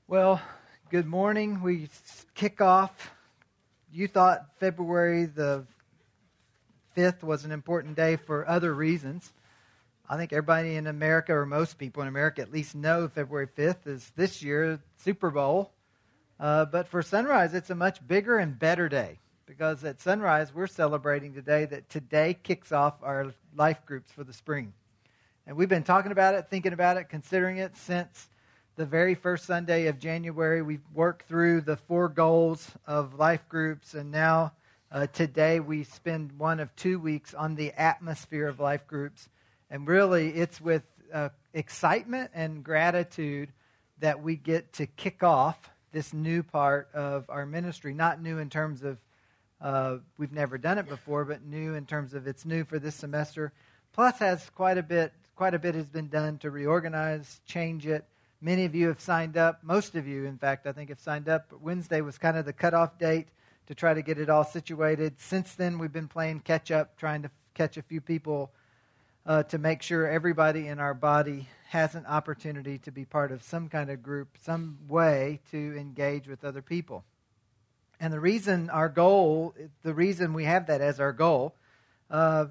Well, good morning. We kick off. You thought February the 5th was an important day for other reasons. I think everybody in America, or most people in America at least, know February 5th is this year Super Bowl. But for Sunrise, it's a much bigger and better day, because at Sunrise, we're celebrating today that today kicks off our life groups for the spring. And we've been talking about it, thinking about it, considering it since the very first Sunday of January. We've worked through the 4 goals of life groups, and now today we spend one of 2 weeks on the atmosphere of life groups. And really, it's with excitement and gratitude that we get to kick off this new part of our ministry. Not new in terms of we've never done it before, but new in terms of it's new for this semester. Plus, has quite a bit has been done to reorganize, change it. Many of you have signed up. Most of you, in fact, I think have signed up. Wednesday was kind of the cutoff date to try to get it all situated. Since then, we've been playing catch up, trying to catch a few people to make sure everybody in our body has an opportunity to be part of some kind of group, some way to engage with other people. And the reason we have that as our goal, the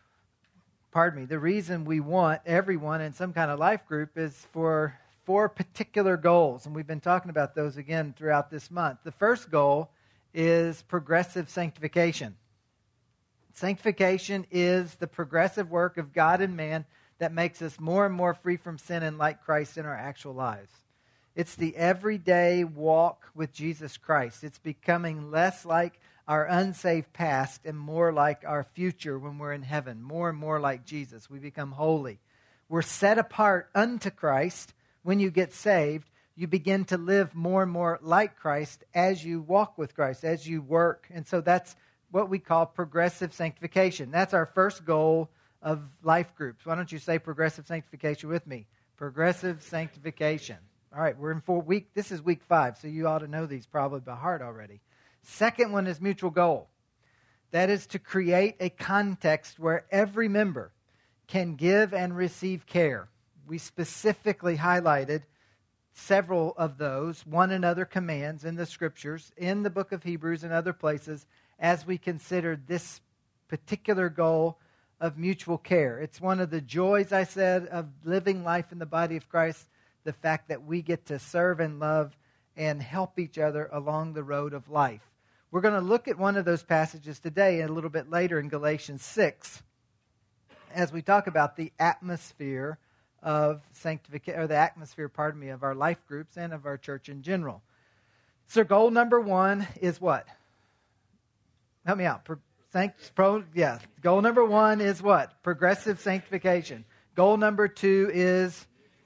reason we want everyone in some kind of life group is for 4 particular goals, and we've been talking about those again throughout this month. The first goal is progressive sanctification. Sanctification is the progressive work of God and man that makes us more and more free from sin and like Christ in our actual lives. It's the everyday walk with Jesus Christ. It's becoming less like our unsaved past and more like our future when we're in heaven, more and more like Jesus. We become holy. We're set apart unto Christ. When you get saved, you begin to live more and more like Christ as you walk with Christ, as you work. And so that's what we call progressive sanctification. That's our first goal of life groups. Why don't you say progressive sanctification with me? Progressive sanctification. All right, we're in this is week 5, so you ought to know these probably by heart already. Second one is mutual goal. That is to create a context where every member can give and receive care. We specifically highlighted several of those one another commands in the Scriptures, in the book of Hebrews and other places, as we considered this particular goal of mutual care. It's one of the joys, I said, of living life in the body of Christ, the fact that we get to serve and love and help each other along the road of life. We're going to look at one of those passages today and a little bit later in Galatians 6 as we talk about the atmosphere of sanctification, or the atmosphere, of our life groups and of our church in general. So goal number 1 is what? Help me out. Goal number 1 is what? Progressive sanctification. Goal number 2 is,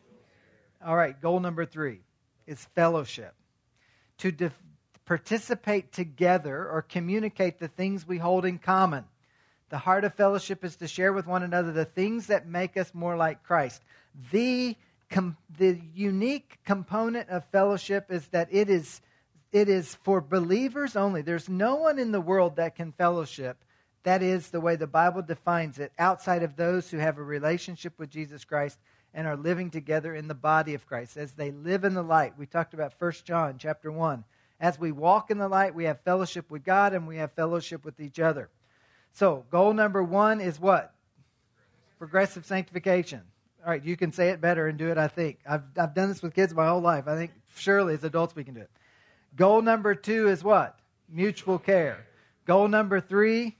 goal number 3 is fellowship. To participate together or communicate the things we hold in common. The heart of fellowship is to share with one another the things that make us more like Christ. The unique component of fellowship is that it is for believers only. There's no one in the world that can fellowship. That is the way the Bible defines it, outside of those who have a relationship with Jesus Christ and are living together in the body of Christ. As they live in the light, we talked about 1 John chapter 1. As we walk in the light, we have fellowship with God and we have fellowship with each other. So, goal number 1 is what? Progressive sanctification. All right, you can say it better and do it, I think. I've done this with kids my whole life. I think surely as adults we can do it. Goal number 2 is what? Mutual care. Goal number 3,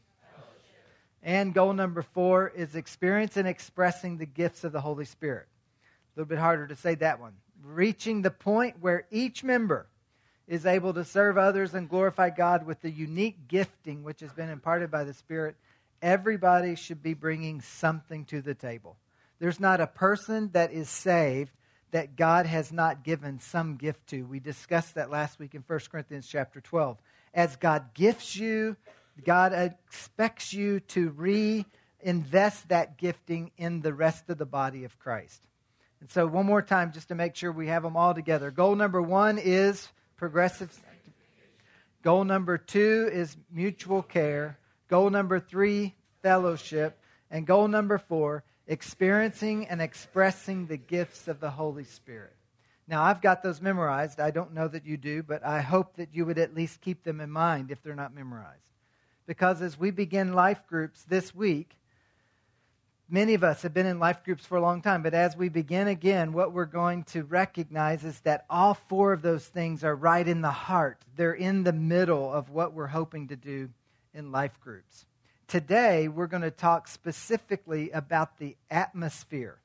and goal number 4 is experience and expressing the gifts of the Holy Spirit. A little bit harder to say that one. Reaching the point where each member is able to serve others and glorify God with the unique gifting which has been imparted by the Spirit. Everybody should be bringing something to the table. There's not a person that is saved that God has not given some gift to. We discussed that last week in 1 Corinthians chapter 12. As God gifts you, God expects you to reinvest that gifting in the rest of the body of Christ. And so one more time, just to make sure we have them all together. Goal number 1 is progressive sanctification. Goal number 2 is mutual care. Goal number 3, fellowship. And goal number 4, experiencing and expressing the gifts of the Holy Spirit. Now, I've got those memorized. I don't know that you do, but I hope that you would at least keep them in mind if they're not memorized. Because as we begin life groups this week, many of us have been in life groups for a long time, but as we begin again, what we're going to recognize is that all four of those things are right in the heart. They're in the middle of what we're hoping to do in life groups. Today, we're going to talk specifically about the atmosphere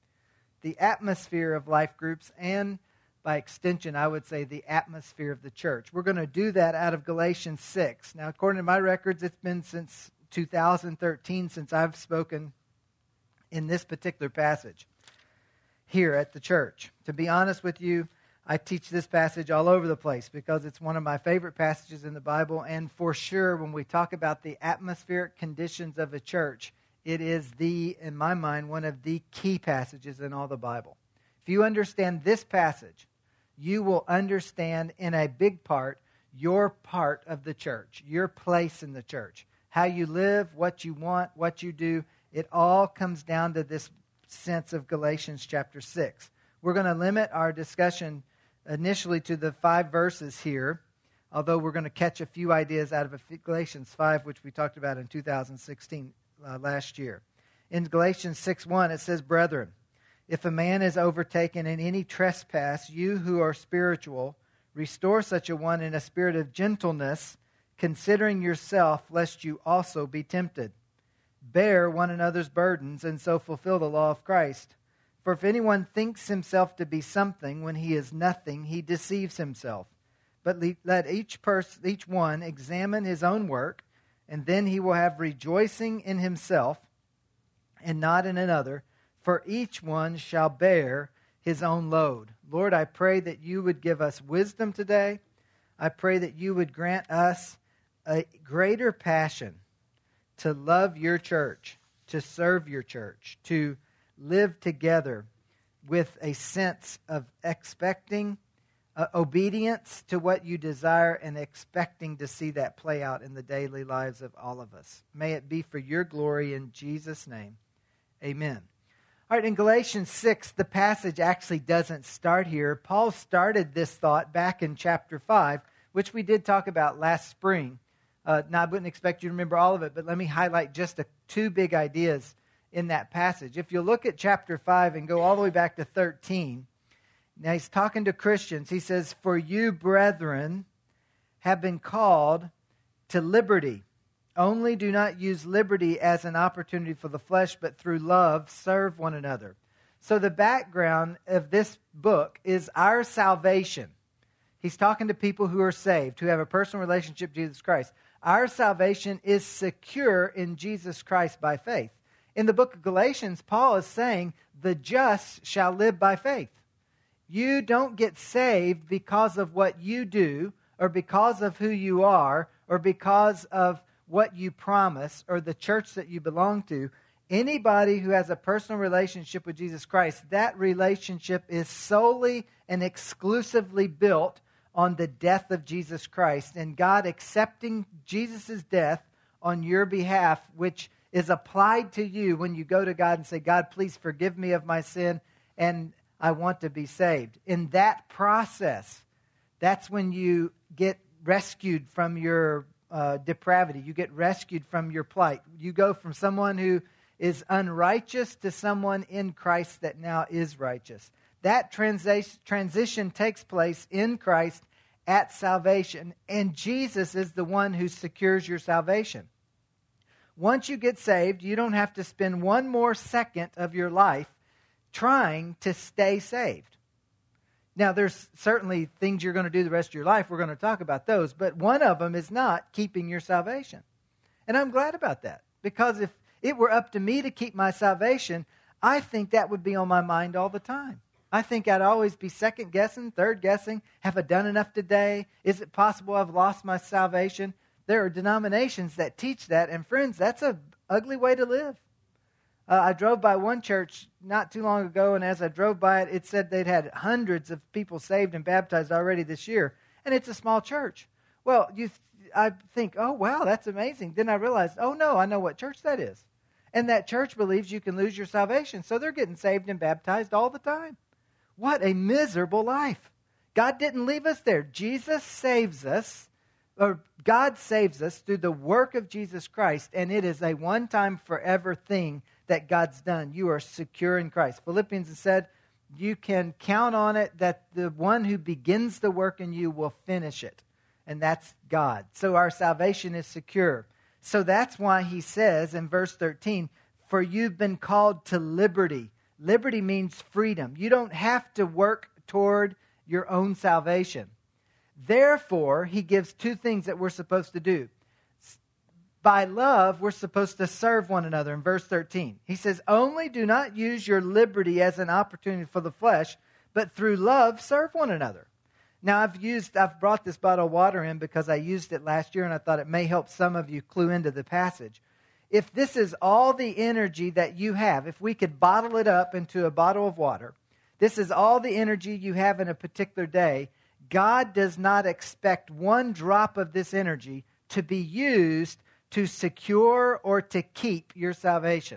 of life groups, and by extension, I would say the atmosphere of the church. We're going to do that out of Galatians 6. Now, according to my records, it's been since 2013 since I've spoken in this particular passage here at the church. To be honest with you, I teach this passage all over the place because it's one of my favorite passages in the Bible, and for sure, when we talk about the atmospheric conditions of a church, it is in my mind, one of the key passages in all the Bible. If you understand this passage, you will understand in a big part your part of the church, your place in the church, how you live, what you want, what you do. It all comes down to this sense of Galatians chapter 6. We're going to limit our discussion initially to the 5 verses here, although we're going to catch a few ideas out of Galatians 5, which we talked about in 2016 last year. In Galatians 6:1, it says, "Brethren, if a man is overtaken in any trespass, you who are spiritual, restore such a one in a spirit of gentleness, considering yourself, lest you also be tempted. Bear one another's burdens, and so fulfill the law of Christ. For if anyone thinks himself to be something when he is nothing, he deceives himself. But let each one examine his own work, and then he will have rejoicing in himself and not in another, for each one shall bear his own load." Lord, I pray that you would give us wisdom today. I pray that you would grant us a greater passion to love your church, to serve your church, to live together with a sense of expecting obedience to what you desire and expecting to see that play out in the daily lives of all of us. May it be for your glory in Jesus' name. Amen. All right, in Galatians 6, the passage actually doesn't start here. Paul started this thought back in chapter 5, which we did talk about last spring. Now, I wouldn't expect you to remember all of it, but let me highlight just 2 big ideas in that passage. If you look at chapter 5 and go all the way back to 13, now he's talking to Christians. He says, "For you, brethren, have been called to liberty. Only do not use liberty as an opportunity for the flesh, but through love serve one another." So the background of this book is our salvation. He's talking to people who are saved, who have a personal relationship with Jesus Christ. Our salvation is secure in Jesus Christ by faith. In the book of Galatians, Paul is saying, the just shall live by faith. You don't get saved because of what you do, or because of who you are, or because of what you promise, or the church that you belong to. Anybody who has a personal relationship with Jesus Christ, that relationship is solely and exclusively built on the death of Jesus Christ, and God accepting Jesus' death on your behalf, which is applied to you when you go to God and say, "God, please forgive me of my sin, and I want to be saved." In that process, that's when you get rescued from your depravity. You get rescued from your plight. You go from someone who is unrighteous to someone in Christ that now is righteous. That transition takes place in Christ at salvation, and Jesus is the one who secures your salvation. Once you get saved, you don't have to spend one more second of your life trying to stay saved. Now, there's certainly things you're going to do the rest of your life. We're going to talk about those, but one of them is not keeping your salvation. And I'm glad about that, because if it were up to me to keep my salvation, I think that would be on my mind all the time. I think I'd always be second-guessing, third-guessing. Have I done enough today? Is it possible I've lost my salvation? There are denominations that teach that, and friends, that's an ugly way to live. I drove by one church not too long ago, and as I drove by it, it said they'd had hundreds of people saved and baptized already this year, and it's a small church. Well, I think, oh, wow, that's amazing. Then I realized, oh, no, I know what church that is. And that church believes you can lose your salvation, so they're getting saved and baptized all the time. What a miserable life. God didn't leave us there. Jesus saves us, or God saves us through the work of Jesus Christ, and it is a one-time, forever thing that God's done. You are secure in Christ. Philippians has said, you can count on it that the one who begins the work in you will finish it, and that's God. So our salvation is secure. So that's why he says in verse 13, for you've been called to liberty. Liberty means freedom. You don't have to work toward your own salvation. Therefore, he gives two things that we're supposed to do. By love, we're supposed to serve one another in verse 13. He says, only do not use your liberty as an opportunity for the flesh, but through love, serve one another. Now, I've brought this bottle of water in because I used it last year and I thought it may help some of you clue into the passage. If this is all the energy that you have, if we could bottle it up into a bottle of water, this is all the energy you have in a particular day, God does not expect one drop of this energy to be used to secure or to keep your salvation.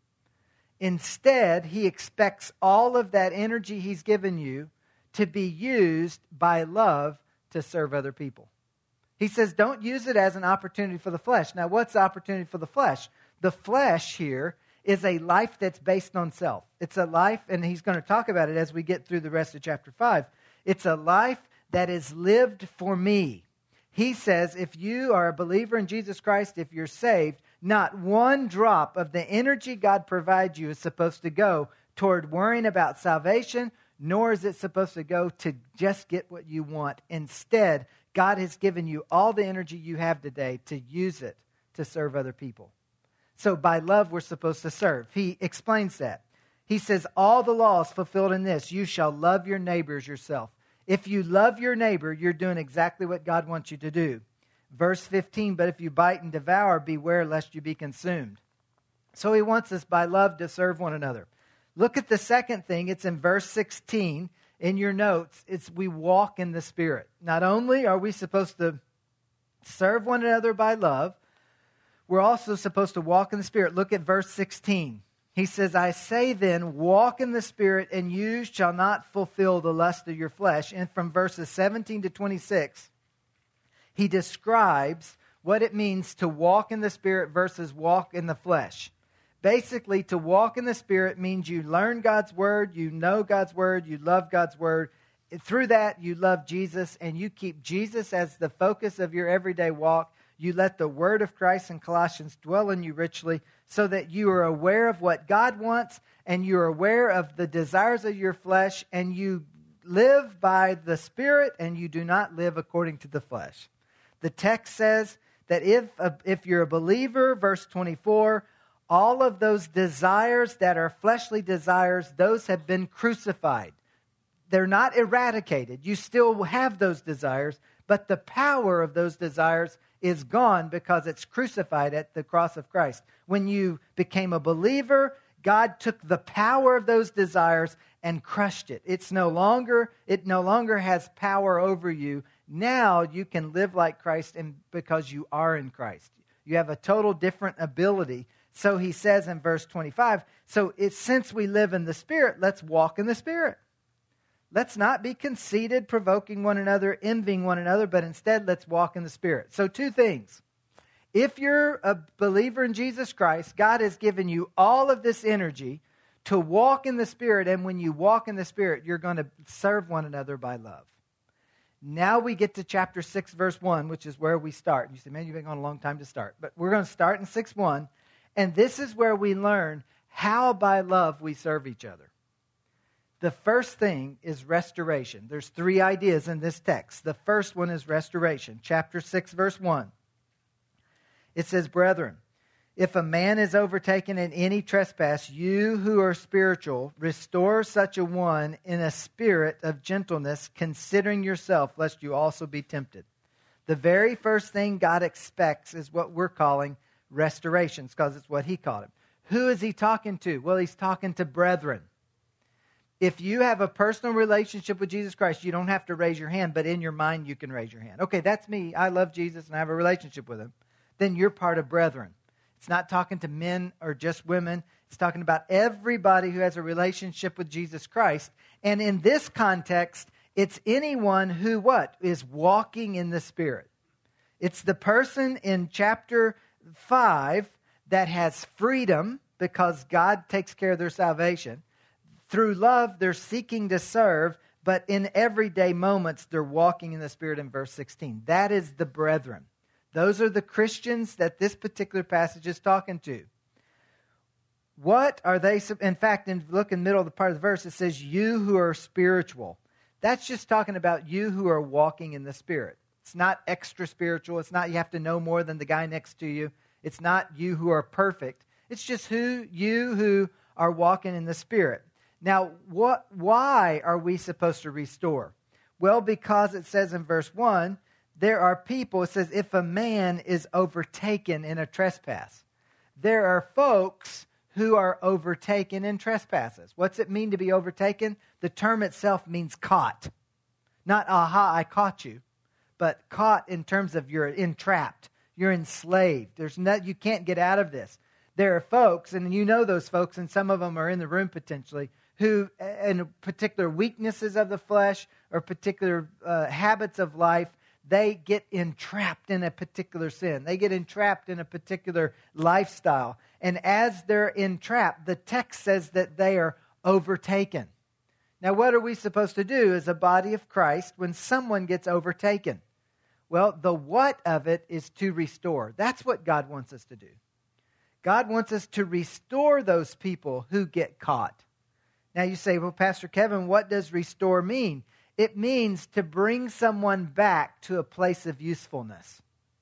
Instead, he expects all of that energy he's given you to be used by love to serve other people. He says, don't use it as an opportunity for the flesh. Now, what's the opportunity for the flesh? The flesh here is a life that's based on self. It's a life, and he's going to talk about it as we get through the rest of chapter 5. It's a life that is lived for me. He says, if you are a believer in Jesus Christ, if you're saved, not one drop of the energy God provides you is supposed to go toward worrying about salvation, nor is it supposed to go to just get what you want. Instead, God has given you all the energy you have today to use it to serve other people. So by love, we're supposed to serve. He explains that. He says, all the laws fulfilled in this, you shall love your neighbors yourself. If you love your neighbor, you're doing exactly what God wants you to do. Verse 15, but if you bite and devour, beware lest you be consumed. So he wants us by love to serve one another. Look at the second thing. It's in verse 16 in your notes. It's we walk in the Spirit. Not only are we supposed to serve one another by love, we're also supposed to walk in the Spirit. Look at verse 16. He says, I say then, walk in the Spirit, and you shall not fulfill the lust of your flesh. And from verses 17 to 26, he describes what it means to walk in the Spirit versus walk in the flesh. Basically, to walk in the Spirit means you learn God's Word, you know God's Word, you love God's Word. Through that, you love Jesus, and you keep Jesus as the focus of your everyday walk. You let the Word of Christ in Colossians dwell in you richly so that you are aware of what God wants, and you're aware of the desires of your flesh, and you live by the Spirit, and you do not live according to the flesh. The text says that if you're a believer, verse 24, all of those desires that are fleshly desires, those have been crucified. They're not eradicated. You still have those desires, but the power of those desires is gone because it's crucified at the cross of Christ. When you became a believer, God took the power of those desires and crushed it. It no longer has power over you. Now you can live like Christ because you are in Christ. You have a total different ability. So he says in verse 25, since we live in the Spirit, let's walk in the Spirit. Let's not be conceited, provoking one another, envying one another, but instead let's walk in the Spirit. So two things. If you're a believer in Jesus Christ, God has given you all of this energy to walk in the Spirit, and when you walk in the Spirit, you're going to serve one another by love. Now we get to chapter 6, verse 1, which is where we start. You say, man, you've been on a long time to start. But we're going to start in 6:1, and this is where we learn how by love we serve each other. The first thing is restoration. There's three ideas in this text. The first one is restoration. Chapter 6, verse 1. It says, brethren, if a man is overtaken in any trespass, you who are spiritual, restore such a one in a spirit of gentleness, considering yourself, lest you also be tempted. The very first thing God expects is what we're calling restorations, because it's what he called it. Who is he talking to? Well, he's talking to brethren. If you have a personal relationship with Jesus Christ, you don't have to raise your hand, but in your mind you can raise your hand. Okay, that's me. I love Jesus and I have a relationship with him. Then you're part of brethren. It's not talking to men or just women. It's talking about everybody who has a relationship with Jesus Christ. And in this context, it's anyone who what? Is walking in the Spirit. It's the person in chapter 5 that has freedom because God takes care of their salvation. Through love, they're seeking to serve, but in everyday moments, they're walking in the Spirit in verse 16. That is the brethren. Those are the Christians that this particular passage is talking to. What are they? In fact, look in the middle of the part of the verse, it says, you who are spiritual. That's just talking about you who are walking in the Spirit. It's not extra spiritual. It's not you have to know more than the guy next to you. It's not you who are perfect. It's just you who are walking in the Spirit. Now, why are we supposed to restore? Well, because it says in verse 1, there are people, it says, if a man is overtaken in a trespass. There are folks who are overtaken in trespasses. What's it mean to be overtaken? The term itself means caught. Not, aha, I caught you. But caught in terms of you're entrapped. You're enslaved. You can't get out of this. There are folks, and you know those folks, and some of them are in the room potentially, who, in particular weaknesses of the flesh or particular habits of life, they get entrapped in a particular sin. They get entrapped in a particular lifestyle. And as they're entrapped, the text says that they are overtaken. Now, what are we supposed to do as a body of Christ when someone gets overtaken? Well, the what of it is to restore. That's what God wants us to do. God wants us to restore those people who get caught. Now you say, well, Pastor Kevin, what does restore mean? It means to bring someone back to a place of usefulness.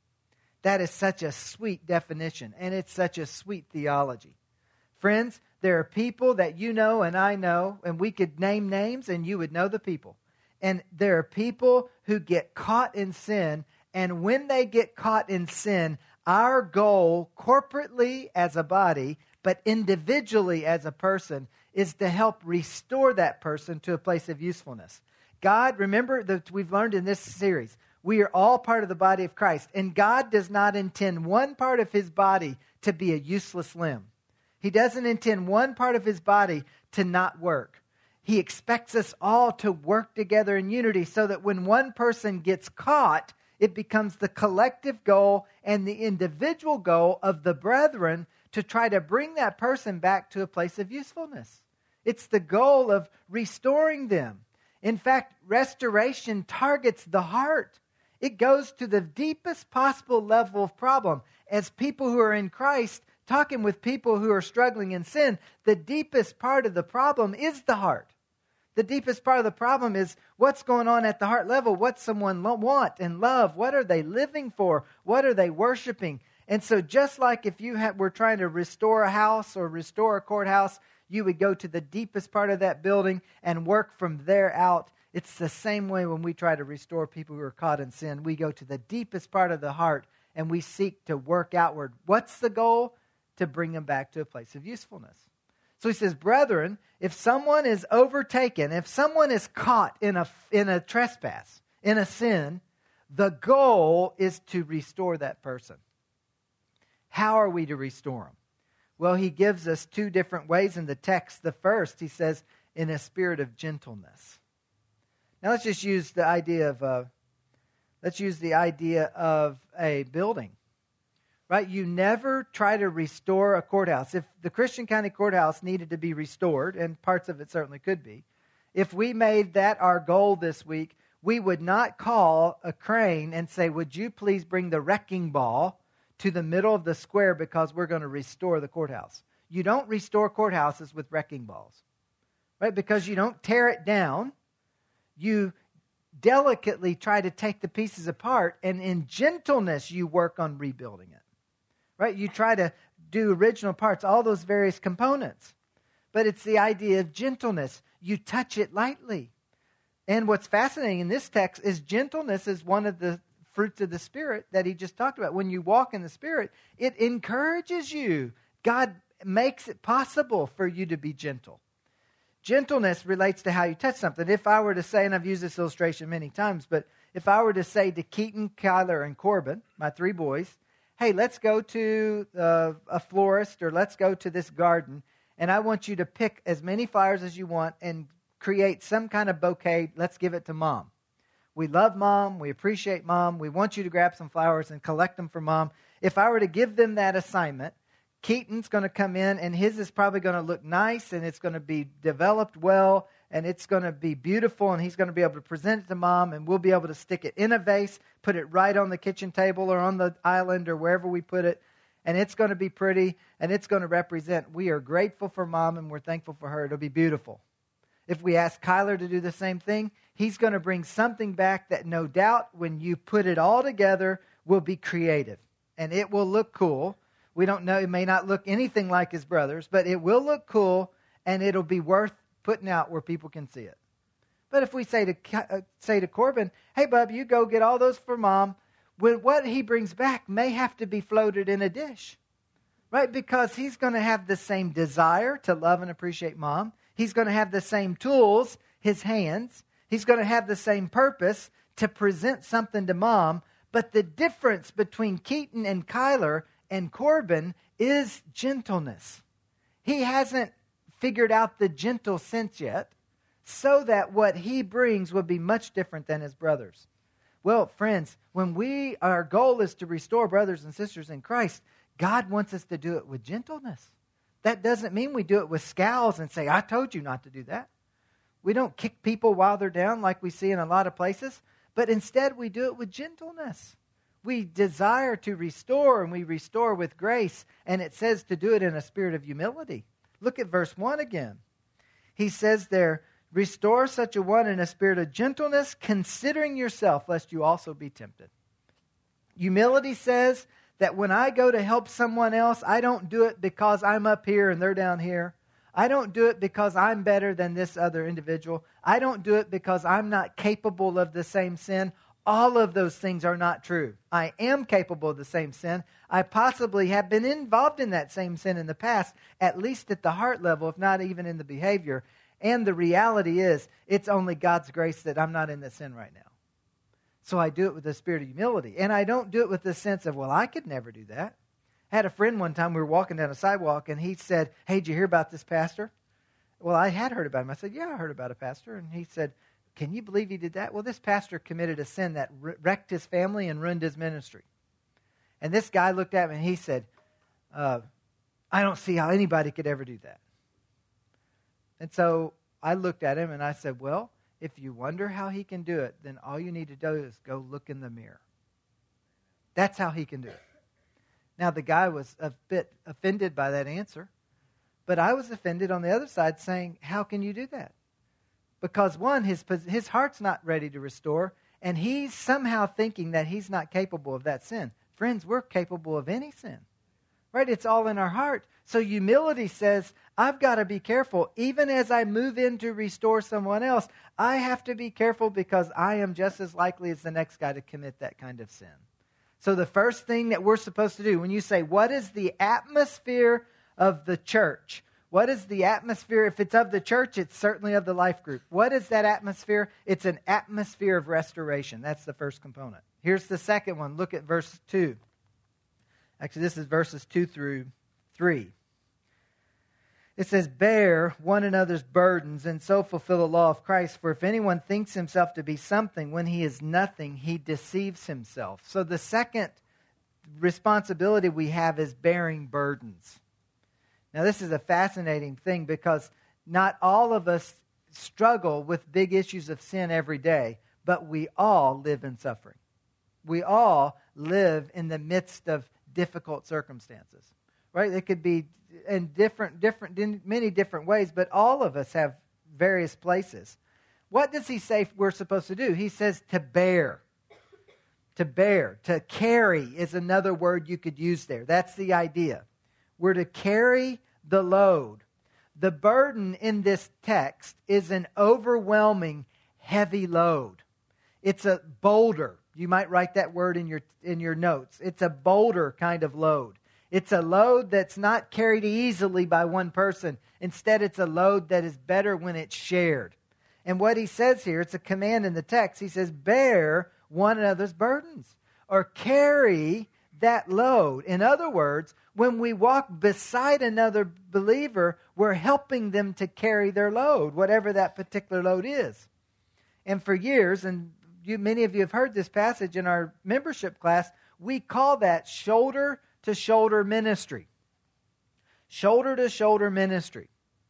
That is such a sweet definition, and it's such a sweet theology. Friends, there are people that you know and I know, and we could name names and you would know the people. And there are people who get caught in sin, and when they get caught in sin, our goal corporately as a body, but individually as a person, is to help restore that person to a place of usefulness. God, remember that we've learned in this series, we are all part of the body of Christ, and God does not intend one part of his body to be a useless limb. He doesn't intend one part of his body to not work. He expects us all to work together in unity so that when one person gets caught, it becomes the collective goal and the individual goal of the brethren to try to bring that person back to a place of usefulness. It's the goal of restoring them. In fact, restoration targets the heart. It goes to the deepest possible level of problem. As people who are in Christ, talking with people who are struggling in sin, the deepest part of the problem is the heart. The deepest part of the problem is what's going on at the heart level. What someone want and love. What are they living for? What are they worshiping? And so just like if you were trying to restore a house or restore a courthouse, you would go to the deepest part of that building and work from there out. It's the same way when we try to restore people who are caught in sin. We go to the deepest part of the heart and we seek to work outward. What's the goal? To bring them back to a place of usefulness. So he says, brethren, if someone is overtaken, if someone is caught in a trespass, in a sin, the goal is to restore that person. How are we to restore them? Well, he gives us two different ways in the text. The first, he says, in a spirit of gentleness. Now let's just use the idea of a building. Right? You never try to restore a courthouse. If the Christian County Courthouse needed to be restored, and parts of it certainly could be, if we made that our goal this week, we would not call a crane and say, would you please bring the wrecking ball to the middle of the square because we're going to restore the courthouse. You don't restore courthouses with wrecking balls, right? Because you don't tear it down. You delicately try to take the pieces apart, and in gentleness you work on rebuilding it. Right? You try to do original parts, all those various components. But it's the idea of gentleness. You touch it lightly. And what's fascinating in this text is gentleness is one of the fruits of the Spirit that he just talked about. When you walk in the Spirit, it encourages you. God makes it possible for you to be gentle. Gentleness relates to how you touch something. If I were to say, and I've used this illustration many times, but if I were to say to Keaton, Kyler, and Corbin, my three boys, hey, let's go to a florist or let's go to this garden, and I want you to pick as many flowers as you want and create some kind of bouquet. Let's give it to Mom. We love Mom. We appreciate Mom. We want you to grab some flowers and collect them for Mom. If I were to give them that assignment, Keaton's going to come in, and his is probably going to look nice, and it's going to be developed well, and it's going to be beautiful, and he's going to be able to present it to Mom, and we'll be able to stick it in a vase, put it right on the kitchen table or on the island or wherever we put it, and it's going to be pretty, and it's going to represent we are grateful for Mom, and we're thankful for her. It'll be beautiful. If we ask Kyler to do the same thing, he's going to bring something back that no doubt when you put it all together will be creative, and it will look cool. We don't know, it may not look anything like his brother's, but it will look cool, and it'll be worth putting out where people can see it. But if we say to Corbin, hey, bub, you go get all those for Mom, what he brings back may have to be floated in a dish, right? Because he's going to have the same desire to love and appreciate Mom. He's going to have the same tools, his hands. He's going to have the same purpose to present something to Mom. But the difference between Keaton and Kyler and Corbin is gentleness. He hasn't figured out the gentle sense yet, so that what he brings will be much different than his brothers. Well, friends, when our goal is to restore brothers and sisters in Christ, God wants us to do it with gentleness. That doesn't mean we do it with scowls and say, I told you not to do that. We don't kick people while they're down like we see in a lot of places, but instead we do it with gentleness. We desire to restore, and we restore with grace, and it says to do it in a spirit of humility. Look at verse 1 again. He says there, restore such a one in a spirit of gentleness, considering yourself, lest you also be tempted. Humility says that when I go to help someone else, I don't do it because I'm up here and they're down here. I don't do it because I'm better than this other individual. I don't do it because I'm not capable of the same sin. All of those things are not true. I am capable of the same sin. I possibly have been involved in that same sin in the past, at least at the heart level, if not even in the behavior. And the reality is, it's only God's grace that I'm not in that sin right now. So I do it with a spirit of humility. And I don't do it with the sense of, well, I could never do that. I had a friend one time, we were walking down a sidewalk, and he said, hey, did you hear about this pastor? Well, I had heard about him. I said, yeah, I heard about a pastor. And he said, can you believe he did that? Well, this pastor committed a sin that wrecked his family and ruined his ministry. And this guy looked at me and he said, I don't see how anybody could ever do that. And so I looked at him and I said, well, if you wonder how he can do it, then all you need to do is go look in the mirror. That's how he can do it. Now, the guy was a bit offended by that answer, but I was offended on the other side saying, how can you do that? Because one, his heart's not ready to restore, and he's somehow thinking that he's not capable of that sin. Friends, we're capable of any sin, right? It's all in our heart. So humility says, I've got to be careful. Even as I move in to restore someone else, I have to be careful because I am just as likely as the next guy to commit that kind of sin. So the first thing that we're supposed to do, when you say, what is the atmosphere of the church? What is the atmosphere? If it's of the church, it's certainly of the life group. What is that atmosphere? It's an atmosphere of restoration. That's the first component. Here's the second one. Look at verse 2. Actually, this is verses 2 through 3. It says, bear one another's burdens and so fulfill the law of Christ. For if anyone thinks himself to be something when he is nothing, he deceives himself. So the second responsibility we have is bearing burdens. Now, this is a fascinating thing because not all of us struggle with big issues of sin every day, but we all live in suffering. We all live in the midst of difficult circumstances, right? It could be in many different ways, but all of us have various places. What does he say we're supposed to do? He says to bear. To bear. To carry is another word you could use there. That's the idea. We're to carry the load. The burden in this text is an overwhelming, heavy load. It's a boulder. You might write that word in your notes. It's a boulder kind of load. It's a load that's not carried easily by one person. Instead, it's a load that is better when it's shared. And what he says here, it's a command in the text. He says, bear one another's burdens or carry that load. In other words, when we walk beside another believer, we're helping them to carry their load, whatever that particular load is. And for years, and many of you have heard this passage in our membership class, we call that shoulder-to-shoulder ministry. Shoulder-to-shoulder ministry,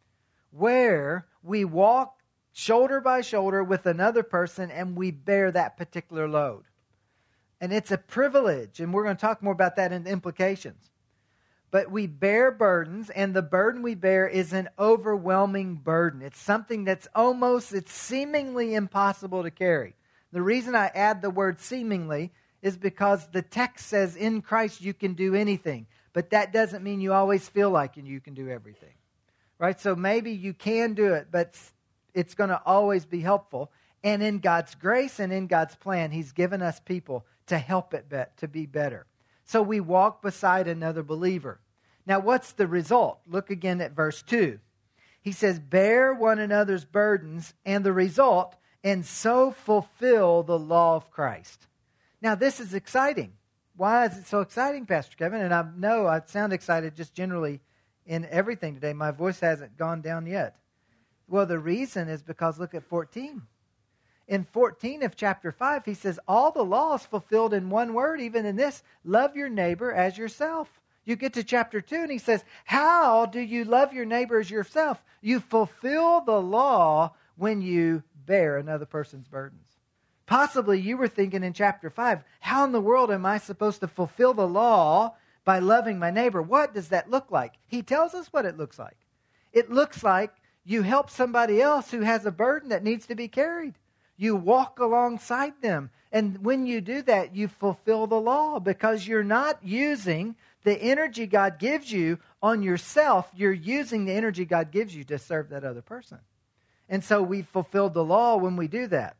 where we walk shoulder by shoulder with another person and we bear that particular load. And it's a privilege, and we're going to talk more about that in the implications. But we bear burdens, and the burden we bear is an overwhelming burden. It's something that's it's seemingly impossible to carry. The reason I add the word seemingly is because the text says in Christ you can do anything. But that doesn't mean you always feel like you can do everything. Right? So maybe you can do it, but it's going to always be helpful. And in God's grace and in God's plan, He's given us people to help it to be better. So we walk beside another believer. Now, what's the result? Look again at verse 2. He says, bear one another's burdens, and the result, and so fulfill the law of Christ. Now, this is exciting. Why is it so exciting, Pastor Kevin? And I know I sound excited just generally in everything today. My voice hasn't gone down yet. Well, the reason is because look at 14. In 14 of chapter 5, he says, all the law is fulfilled in one word, even in this, love your neighbor as yourself. You get to chapter 2, and he says, how do you love your neighbor as yourself? You fulfill the law when you bear another person's burdens. Possibly you were thinking in chapter 5, how in the world am I supposed to fulfill the law by loving my neighbor? What does that look like? He tells us what it looks like. It looks like you help somebody else who has a burden that needs to be carried. You walk alongside them. And when you do that, you fulfill the law because you're not using the energy God gives you on yourself. You're using the energy God gives you to serve that other person. And so we fulfilled the law when we do that.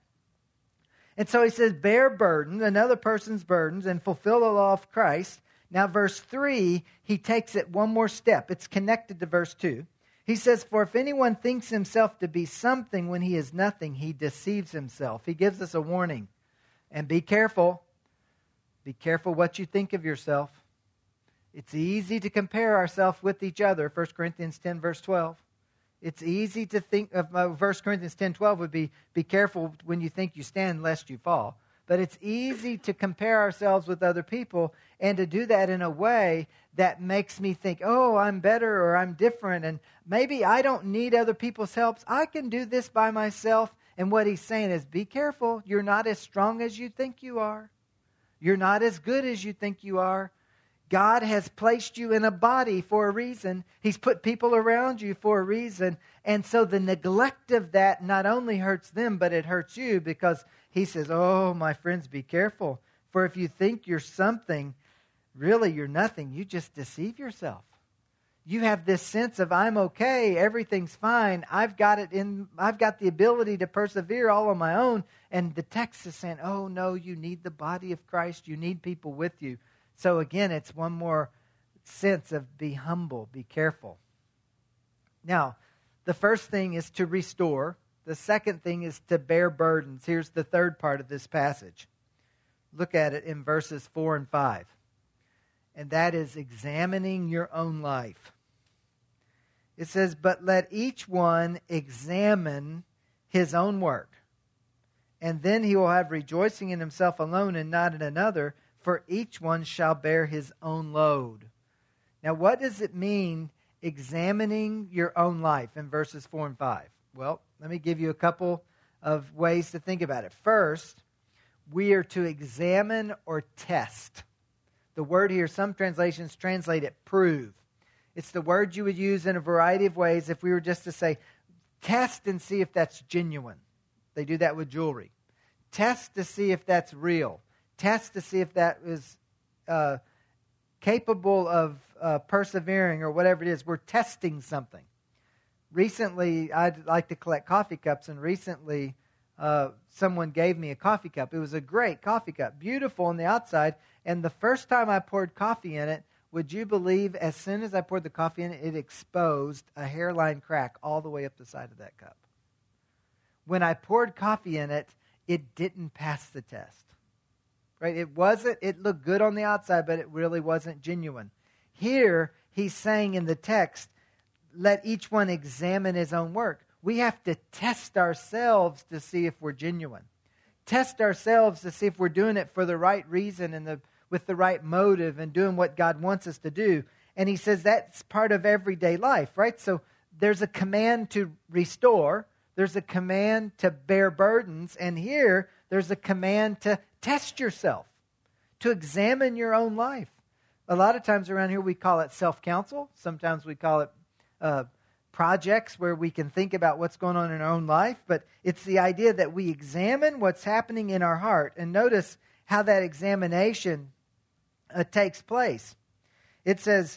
And so he says, bear burdens, another person's burdens, and fulfill the law of Christ. Now, verse 3, he takes it one more step. It's connected to verse 2. He says, for if anyone thinks himself to be something when he is nothing, he deceives himself. He gives us a warning. And be careful. Be careful what you think of yourself. It's easy to compare ourselves with each other. 1 Corinthians 10, verse 12. It's easy to think of 1 Corinthians 10:12 would be careful when you think you stand lest you fall. But it's easy to compare ourselves with other people and to do that in a way that makes me think, oh, I'm better or I'm different. And maybe I don't need other people's help. I can do this by myself. And what he's saying is be careful. You're not as strong as you think you are. You're not as good as you think you are. God has placed you in a body for a reason. He's put people around you for a reason. And so the neglect of that not only hurts them, but it hurts you because he says, oh, my friends, be careful. For if you think you're something, really you're nothing. You just deceive yourself. You have this sense of I'm okay, everything's fine. I've got the ability to persevere all on my own. And the text is saying, oh no, you need the body of Christ. You need people with you. So again, it's one more sense of be humble, be careful. Now, the first thing is to restore. The second thing is to bear burdens. Here's the third part of this passage. Look at it in verses 4 and 5. And that is examining your own life. It says, but let each one examine his own work, and then he will have rejoicing in himself alone and not in another, for each one shall bear his own load. Now, what does it mean, examining your own life in verses 4 and 5? Well, let me give you a couple of ways to think about it. First, we are to examine or test. The word here, some translations translate it prove. It's the word you would use in a variety of ways if we were just to say, test and see if that's genuine. They do that with jewelry. Test to see if that's real. Test to see if that is capable of persevering or whatever it is. We're testing something. Recently, I'd like to collect coffee cups, and recently someone gave me a coffee cup. It was a great coffee cup, beautiful on the outside, and the first time I poured coffee in it, would you believe as soon as I poured the coffee in it, it exposed a hairline crack all the way up the side of that cup. When I poured coffee in it, it didn't pass the test. right? It looked good on the outside, but it really wasn't genuine. Here, he's saying in the text, let each one examine his own work. We have to test ourselves to see if we're genuine. Test ourselves to see if we're doing it for the right reason and with the right motive and doing what God wants us to do. And he says that's part of everyday life, right? So there's a command to restore. There's a command to bear burdens. And here, there's a command to test yourself, to examine your own life. A lot of times around here, we call it self-counsel. Sometimes we call it projects where we can think about what's going on in our own life. But it's the idea that we examine what's happening in our heart. And notice how that examination takes place. It says,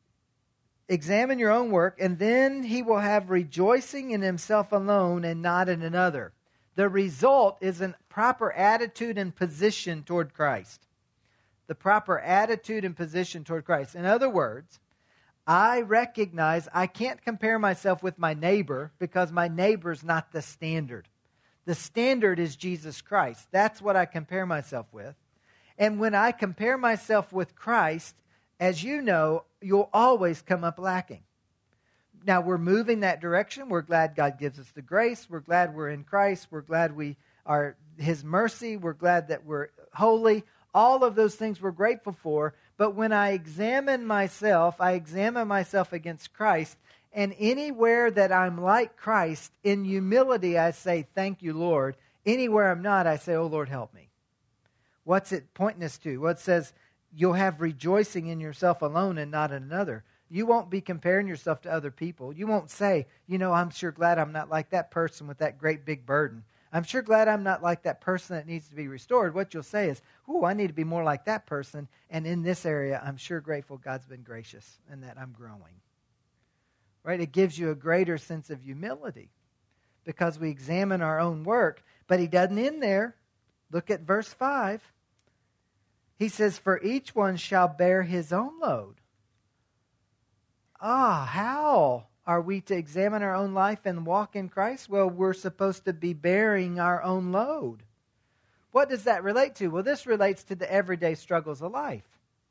examine your own work, and then he will have rejoicing in himself alone and not in another. The result is a proper attitude and position toward Christ. The proper attitude and position toward Christ. In other words, I recognize I can't compare myself with my neighbor because my neighbor's not the standard. The standard is Jesus Christ. That's what I compare myself with. And when I compare myself with Christ, as you know, you'll always come up lacking. Now, we're moving that direction. We're glad God gives us the grace. We're glad we're in Christ. We're glad we are His mercy. We're glad that we're holy. All of those things we're grateful for. But when I examine myself against Christ. And anywhere that I'm like Christ, in humility, I say, thank you, Lord. Anywhere I'm not, I say, oh, Lord, help me. What's it pointing us to? Well, it says, you'll have rejoicing in yourself alone and not in another. You won't be comparing yourself to other people. You won't say, I'm sure glad I'm not like that person with that great big burden. I'm sure glad I'm not like that person that needs to be restored. What you'll say is, I need to be more like that person. And in this area, I'm sure grateful God's been gracious and that I'm growing. Right? It gives you a greater sense of humility because we examine our own work. But he doesn't end there. Look at verse 5. He says, for each one shall bear his own load. How are we to examine our own life and walk in Christ? Well, we're supposed to be bearing our own load. What does that relate to? Well, this relates to the everyday struggles of life.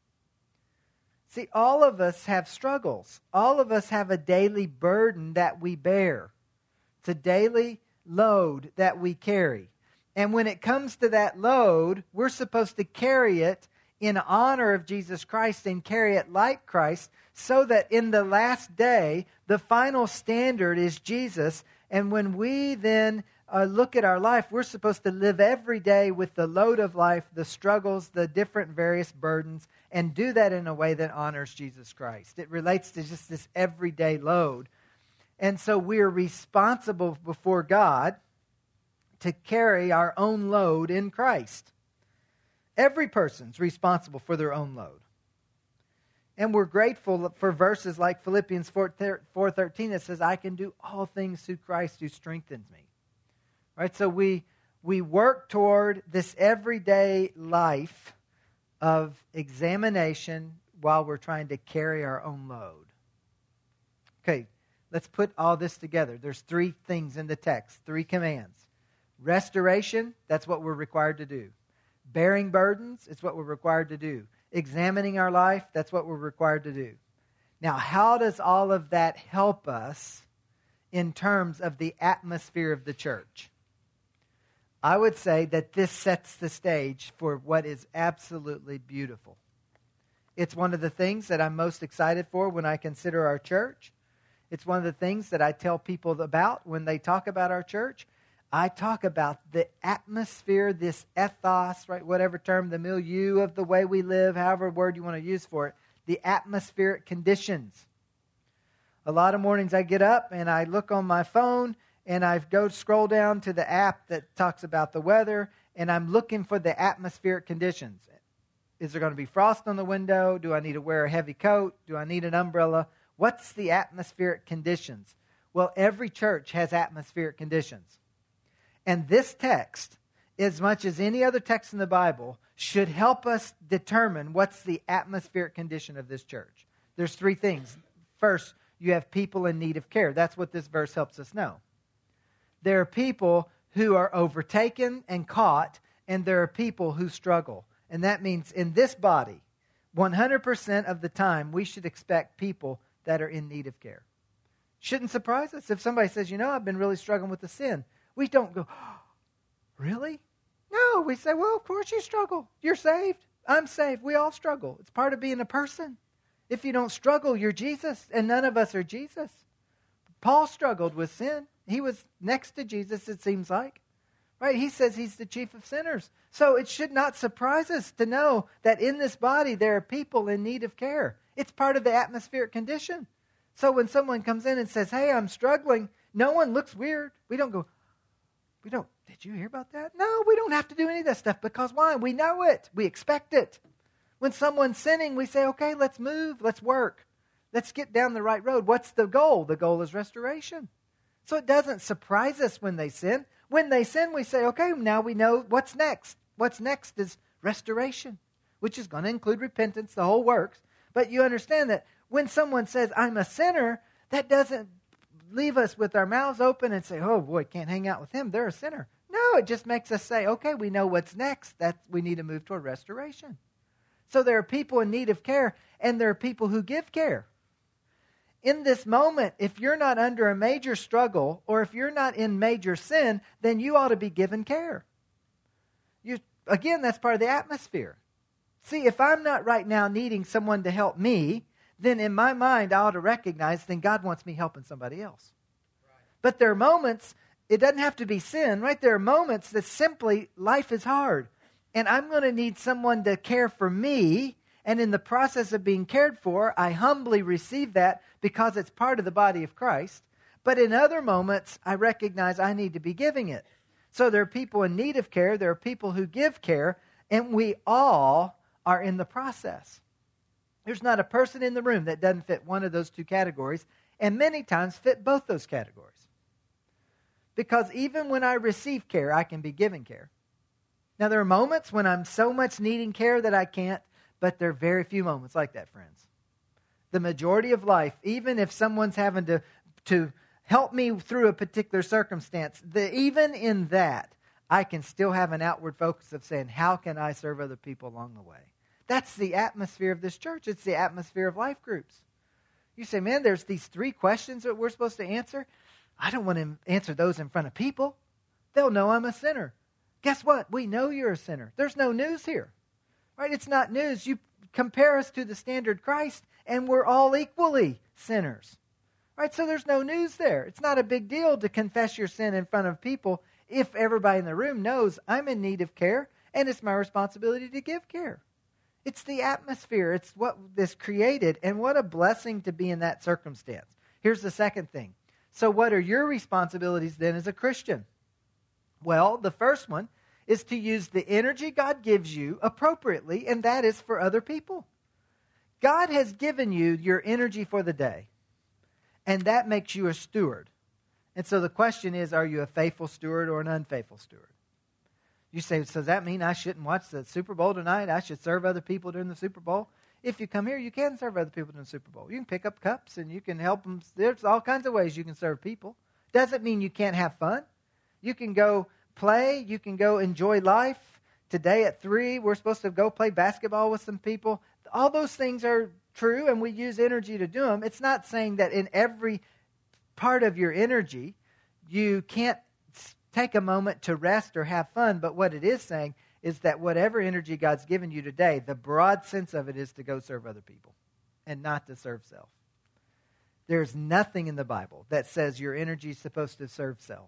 See, all of us have struggles. All of us have a daily burden that we bear. It's a daily load that we carry. And when it comes to that load, we're supposed to carry it in honor of Jesus Christ and carry it like Christ so that in the last day, the final standard is Jesus. And when we then look at our life, we're supposed to live every day with the load of life, the struggles, the different various burdens, and do that in a way that honors Jesus Christ. It relates to just this everyday load. And so we're responsible before God to carry our own load in Christ. Every person's responsible for their own load. And we're grateful for verses like Philippians 4:13 that says, I can do all things through Christ who strengthens me. Right? So we work toward this everyday life of examination while we're trying to carry our own load. Okay, let's put all this together. There's 3 things in the text, 3 commands. Restoration, that's what we're required to do. Bearing burdens, it's what we're required to do. Examining our life, that's what we're required to do. Now, how does all of that help us in terms of the atmosphere of the church? I would say that this sets the stage for what is absolutely beautiful. It's one of the things that I'm most excited for when I consider our church. It's one of the things that I tell people about when they talk about our church. I talk about the atmosphere, this ethos, right? Whatever term, the milieu of the way we live, however word you want to use for it, the atmospheric conditions. A lot of mornings I get up and I look on my phone and I go scroll down to the app that talks about the weather and I'm looking for the atmospheric conditions. Is there going to be frost on the window? Do I need to wear a heavy coat? Do I need an umbrella? What's the atmospheric conditions? Well, every church has atmospheric conditions. And this text, as much as any other text in the Bible, should help us determine what's the atmospheric condition of this church. There's 3 things. First, you have people in need of care. That's what this verse helps us know. There are people who are overtaken and caught, and there are people who struggle. And that means in this body, 100% of the time, we should expect people that are in need of care. Shouldn't surprise us if somebody says, I've been really struggling with the sin. We don't go, oh, really? No, we say, well, of course you struggle. You're saved. I'm saved. We all struggle. It's part of being a person. If you don't struggle, you're Jesus, and none of us are Jesus. Paul struggled with sin. He was next to Jesus, it seems like. Right? He says he's the chief of sinners. So it should not surprise us to know that in this body there are people in need of care. It's part of the atmospheric condition. So when someone comes in and says, hey, I'm struggling, no one looks weird. We don't go, did you hear about that? No, we don't have to do any of that stuff because why? We know it. We expect it. When someone's sinning, we say, okay, let's move, let's work. Let's get down the right road. What's the goal? The goal is restoration. So it doesn't surprise us when they sin. When they sin, we say, okay, now we know what's next. What's next is restoration, which is going to include repentance, the whole works. But you understand that when someone says, I'm a sinner, that doesn't leave us with our mouths open and say, oh boy, can't hang out with him. They're a sinner. No, it just makes us say, okay, we know what's next. That we need to move toward restoration. So there are people in need of care, and there are people who give care. In this moment, if you're not under a major struggle or if you're not in major sin, then you ought to be given care. Again, that's part of the atmosphere. See, if I'm not right now needing someone to help me, then in my mind I ought to recognize then God wants me helping somebody else. Right. But there are moments, it doesn't have to be sin, right? There are moments that simply life is hard. And I'm going to need someone to care for me. And in the process of being cared for, I humbly receive that because it's part of the body of Christ. But in other moments, I recognize I need to be giving it. So there are people in need of care. There are people who give care. And we all are in the process. There's not a person in the room that doesn't fit one of those two categories. And many times fit both those categories. Because even when I receive care, I can be given care. Now, there are moments when I'm so much needing care that I can't. But there are very few moments like that, friends. The majority of life, even if someone's having to help me through a particular circumstance, even in that, I can still have an outward focus of saying, how can I serve other people along the way? That's the atmosphere of this church. It's the atmosphere of life groups. You say, man, there's these 3 questions that we're supposed to answer. I don't want to answer those in front of people. They'll know I'm a sinner. Guess what? We know you're a sinner. There's no news here. Right? It's not news. You compare us to the standard Christ, and we're all equally sinners. Right? So there's no news there. It's not a big deal to confess your sin in front of people if everybody in the room knows I'm in need of care, and it's my responsibility to give care. It's the atmosphere. It's what is created, and what a blessing to be in that circumstance. Here's the second thing. So what are your responsibilities then as a Christian? Well, the first one is to use the energy God gives you appropriately, and that is for other people. God has given you your energy for the day, and that makes you a steward. And so the question is, are you a faithful steward or an unfaithful steward? You say, so does that mean I shouldn't watch the Super Bowl tonight? I should serve other people during the Super Bowl? If you come here, you can serve other people during the Super Bowl. You can pick up cups and you can help them. There's all kinds of ways you can serve people. Doesn't mean you can't have fun. You can go play. You can go enjoy life. Today at 3, we're supposed to go play basketball with some people. All those things are true, and we use energy to do them. It's not saying that in every part of your energy you can't take a moment to rest or have fun, but what it is saying is that whatever energy God's given you today, the broad sense of it is to go serve other people and not to serve self. There's nothing in the Bible that says your energy is supposed to serve self.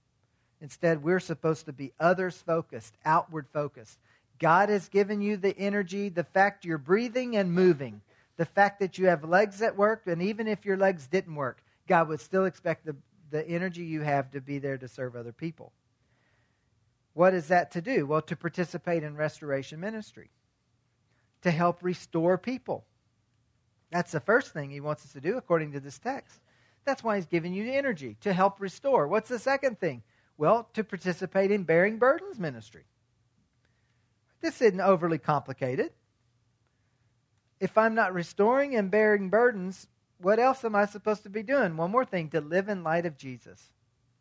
Instead, we're supposed to be others-focused, outward-focused. God has given you the energy, the fact you're breathing and moving, the fact that you have legs that work, and even if your legs didn't work, God would still expect the energy you have to be there to serve other people. What is that to do? Well, to participate in restoration ministry, to help restore people. That's the first thing he wants us to do according to this text. That's why he's giving you the energy, to help restore. What's the second thing? Well, to participate in bearing burdens ministry. This isn't overly complicated. If I'm not restoring and bearing burdens, what else am I supposed to be doing? One more thing, to live in light of Jesus.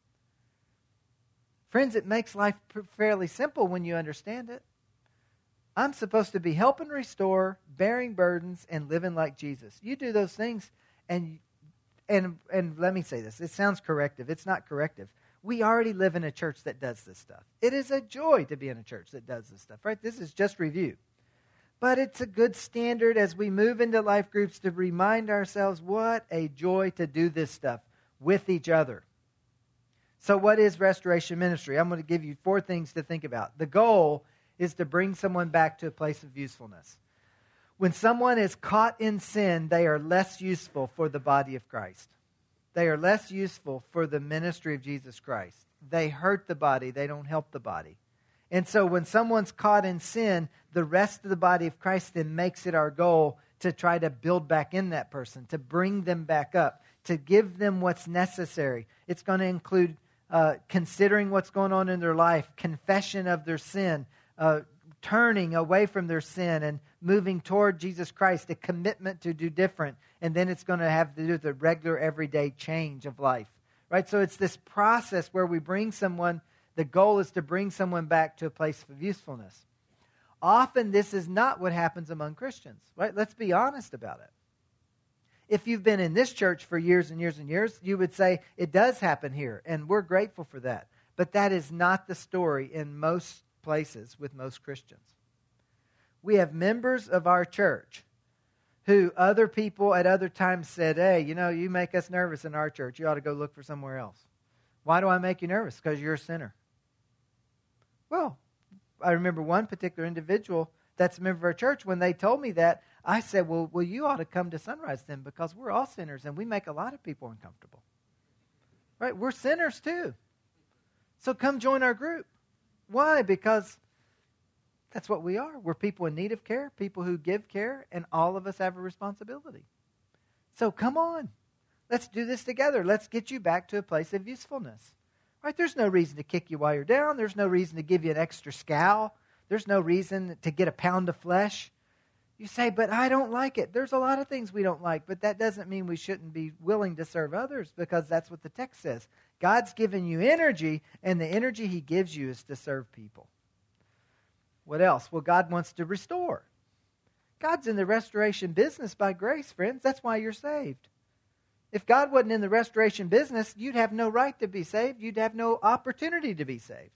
Friends, it makes life fairly simple when you understand it. I'm supposed to be helping restore, bearing burdens, and living like Jesus. You do those things, and let me say this. It sounds corrective. It's not corrective. We already live in a church that does this stuff. It is a joy to be in a church that does this stuff, right? This is just review. But it's a good standard as we move into life groups to remind ourselves what a joy to do this stuff with each other. So what is restoration ministry? I'm going to give you 4 things to think about. The goal is to bring someone back to a place of usefulness. When someone is caught in sin, they are less useful for the body of Christ. They are less useful for the ministry of Jesus Christ. They hurt the body. They don't help the body. And so when someone's caught in sin, the rest of the body of Christ then makes it our goal to try to build back in that person, to bring them back up, to give them what's necessary. It's going to include considering what's going on in their life, confession of their sin, turning away from their sin and moving toward Jesus Christ, a commitment to do different. And then it's going to have to do with the regular, everyday change of life. Right? So it's this process where we bring someone, the goal is to bring someone back to a place of usefulness. Often this is not what happens among Christians. Right? Let's be honest about it. If you've been in this church for years and years and years, you would say it does happen here, and we're grateful for that. But that is not the story in most places with most Christians. We have members of our church who other people at other times said, hey, you make us nervous in our church. You ought to go look for somewhere else. Why do I make you nervous? Because you're a sinner. Well, I remember one particular individual that's a member of our church. When they told me that, I said, well, you ought to come to Sunrise then, because we're all sinners and we make a lot of people uncomfortable. Right? We're sinners too. So come join our group. Why? Because that's what we are. We're people in need of care, people who give care, and all of us have a responsibility. So come on. Let's do this together. Let's get you back to a place of usefulness. Right? There's no reason to kick you while you're down. There's no reason to give you an extra scowl. There's no reason to get a pound of flesh. You say, but I don't like it. There's a lot of things we don't like, but that doesn't mean we shouldn't be willing to serve others, because that's what the text says. God's given you energy, and the energy He gives you is to serve people. What else? Well, God wants to restore. God's in the restoration business by grace, friends. That's why you're saved. If God wasn't in the restoration business, you'd have no right to be saved. You'd have no opportunity to be saved.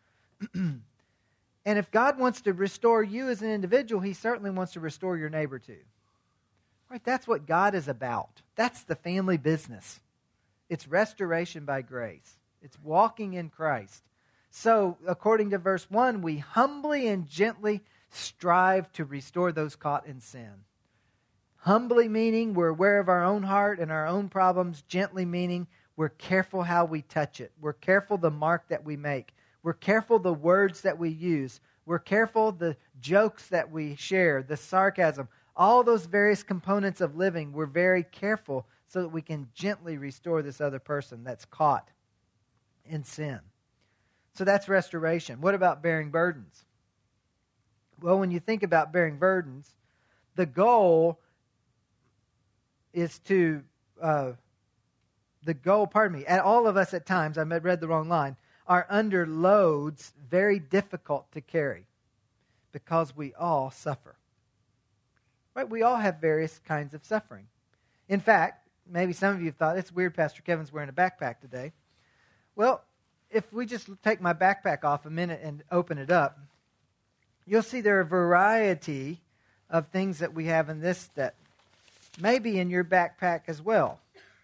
And if God wants to restore you as an individual, He certainly wants to restore your neighbor too. Right? That's what God is about. That's the family business. It's restoration by grace. It's walking in Christ. So, according to verse 1, we humbly and gently strive to restore those caught in sin. Humbly meaning we're aware of our own heart and our own problems. Gently meaning we're careful how we touch it. We're careful the mark that we make. We're careful the words that we use. We're careful the jokes that we share, the sarcasm. All those various components of living, we're very careful so that we can gently restore this other person that's caught in sin. So that's restoration. What about bearing burdens? Well, when you think about bearing burdens, the goal is to, all of us at times, I read the wrong line, are under loads very difficult to carry because we all suffer. Right? We all have various kinds of suffering. In fact, maybe some of you thought, it's weird Pastor Kevin's wearing a backpack today. Well, if we just take my backpack off a minute and open it up, you'll see there are a variety of things that we have in this that may be in your backpack as well.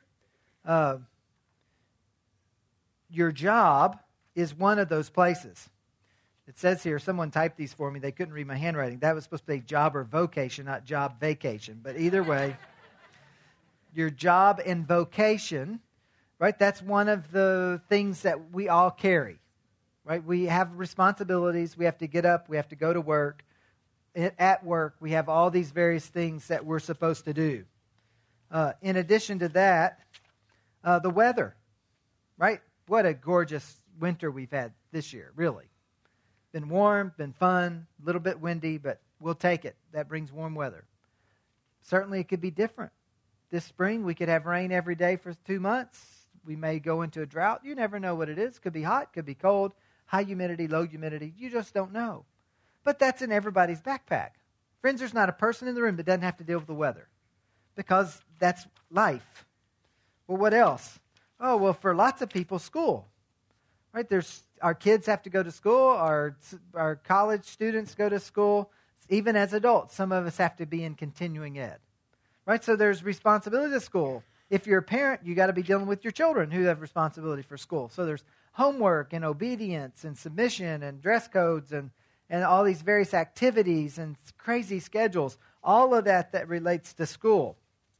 Your job is one of those places. It says here, someone typed these for me. They couldn't read my handwriting. That was supposed to be job or vocation, not job vacation. But either way, your job and vocation, right? That's one of the things that we all carry, right? We have responsibilities. We have to get up. We have to go to work. At work, we have all these various things that we're supposed to do. In addition to that, the weather, right? What a gorgeous winter we've had this year, really. Been warm, been fun, a little bit windy, but we'll take it. That brings warm weather. Certainly it could be different. This spring, we could have rain every day for 2 months. We may go into a drought. You never know what it is. Could be hot, could be cold, high humidity, low humidity. You just don't know. But that's in everybody's backpack. Friends, there's not a person in the room that doesn't have to deal with the weather, because that's life. Well, what else? Oh, well, for lots of people, school. Right? Our kids have to go to school. Our college students go to school. Even as adults, some of us have to be in continuing ed. Right? So there's responsibility to school. If you're a parent, you got to be dealing with your children who have responsibility for school. So there's homework and obedience and submission and dress codes and all these various activities and crazy schedules. All of that relates to school.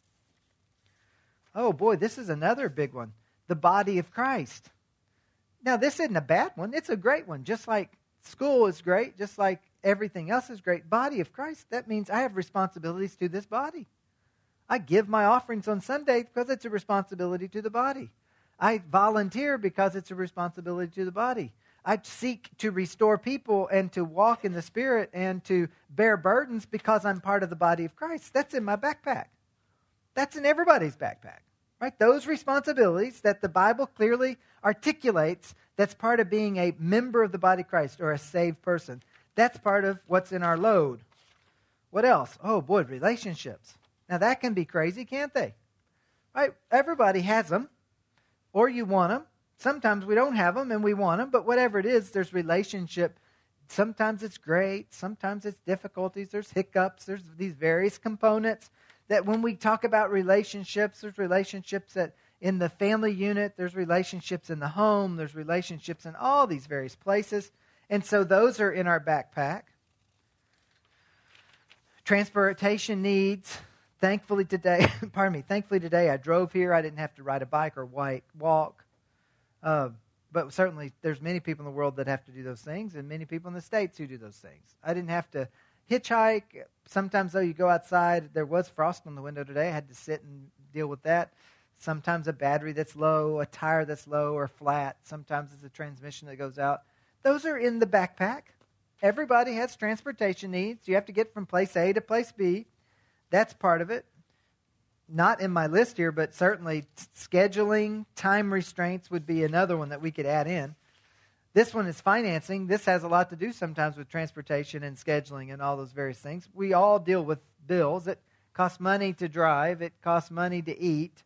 Oh boy, this is another big one. The body of Christ. Now, this isn't a bad one. It's a great one. Just like school is great, just like everything else is great. Body of Christ, that means I have responsibilities to this body. I give my offerings on Sunday because it's a responsibility to the body. I volunteer because it's a responsibility to the body. I seek to restore people and to walk in the Spirit and to bear burdens because I'm part of the body of Christ. That's in my backpack. That's in everybody's backpack. Right? Those responsibilities that the Bible clearly articulates, that's part of being a member of the body of Christ or a saved person. That's part of what's in our load. What else? Oh boy, relationships. Now that can be crazy, can't they? Right? Everybody has them, or you want them. Sometimes we don't have them and we want them, but whatever it is, there's relationship. Sometimes it's great. Sometimes it's difficulties. There's hiccups. There's these various components that when we talk about relationships, there's relationships that in the family unit, there's relationships in the home, there's relationships in all these various places. And so those are in our backpack. Transportation needs. Thankfully today I drove here. I didn't have to ride a bike or walk. But certainly there's many people in the world that have to do those things, and many people in the States who do those things. I didn't have to hitchhike. Sometimes, though, you go outside. There was frost on the window today. I had to sit and deal with that. Sometimes a battery that's low, a tire that's low or flat. Sometimes it's a transmission that goes out. Those are in the backpack. Everybody has transportation needs. You have to get from place A to place B. That's part of it. Not in my list here, but certainly scheduling, time restraints would be another one that we could add in. This one is financing. This has a lot to do sometimes with transportation and scheduling and all those various things. We all deal with bills. It costs money to drive. It costs money to eat.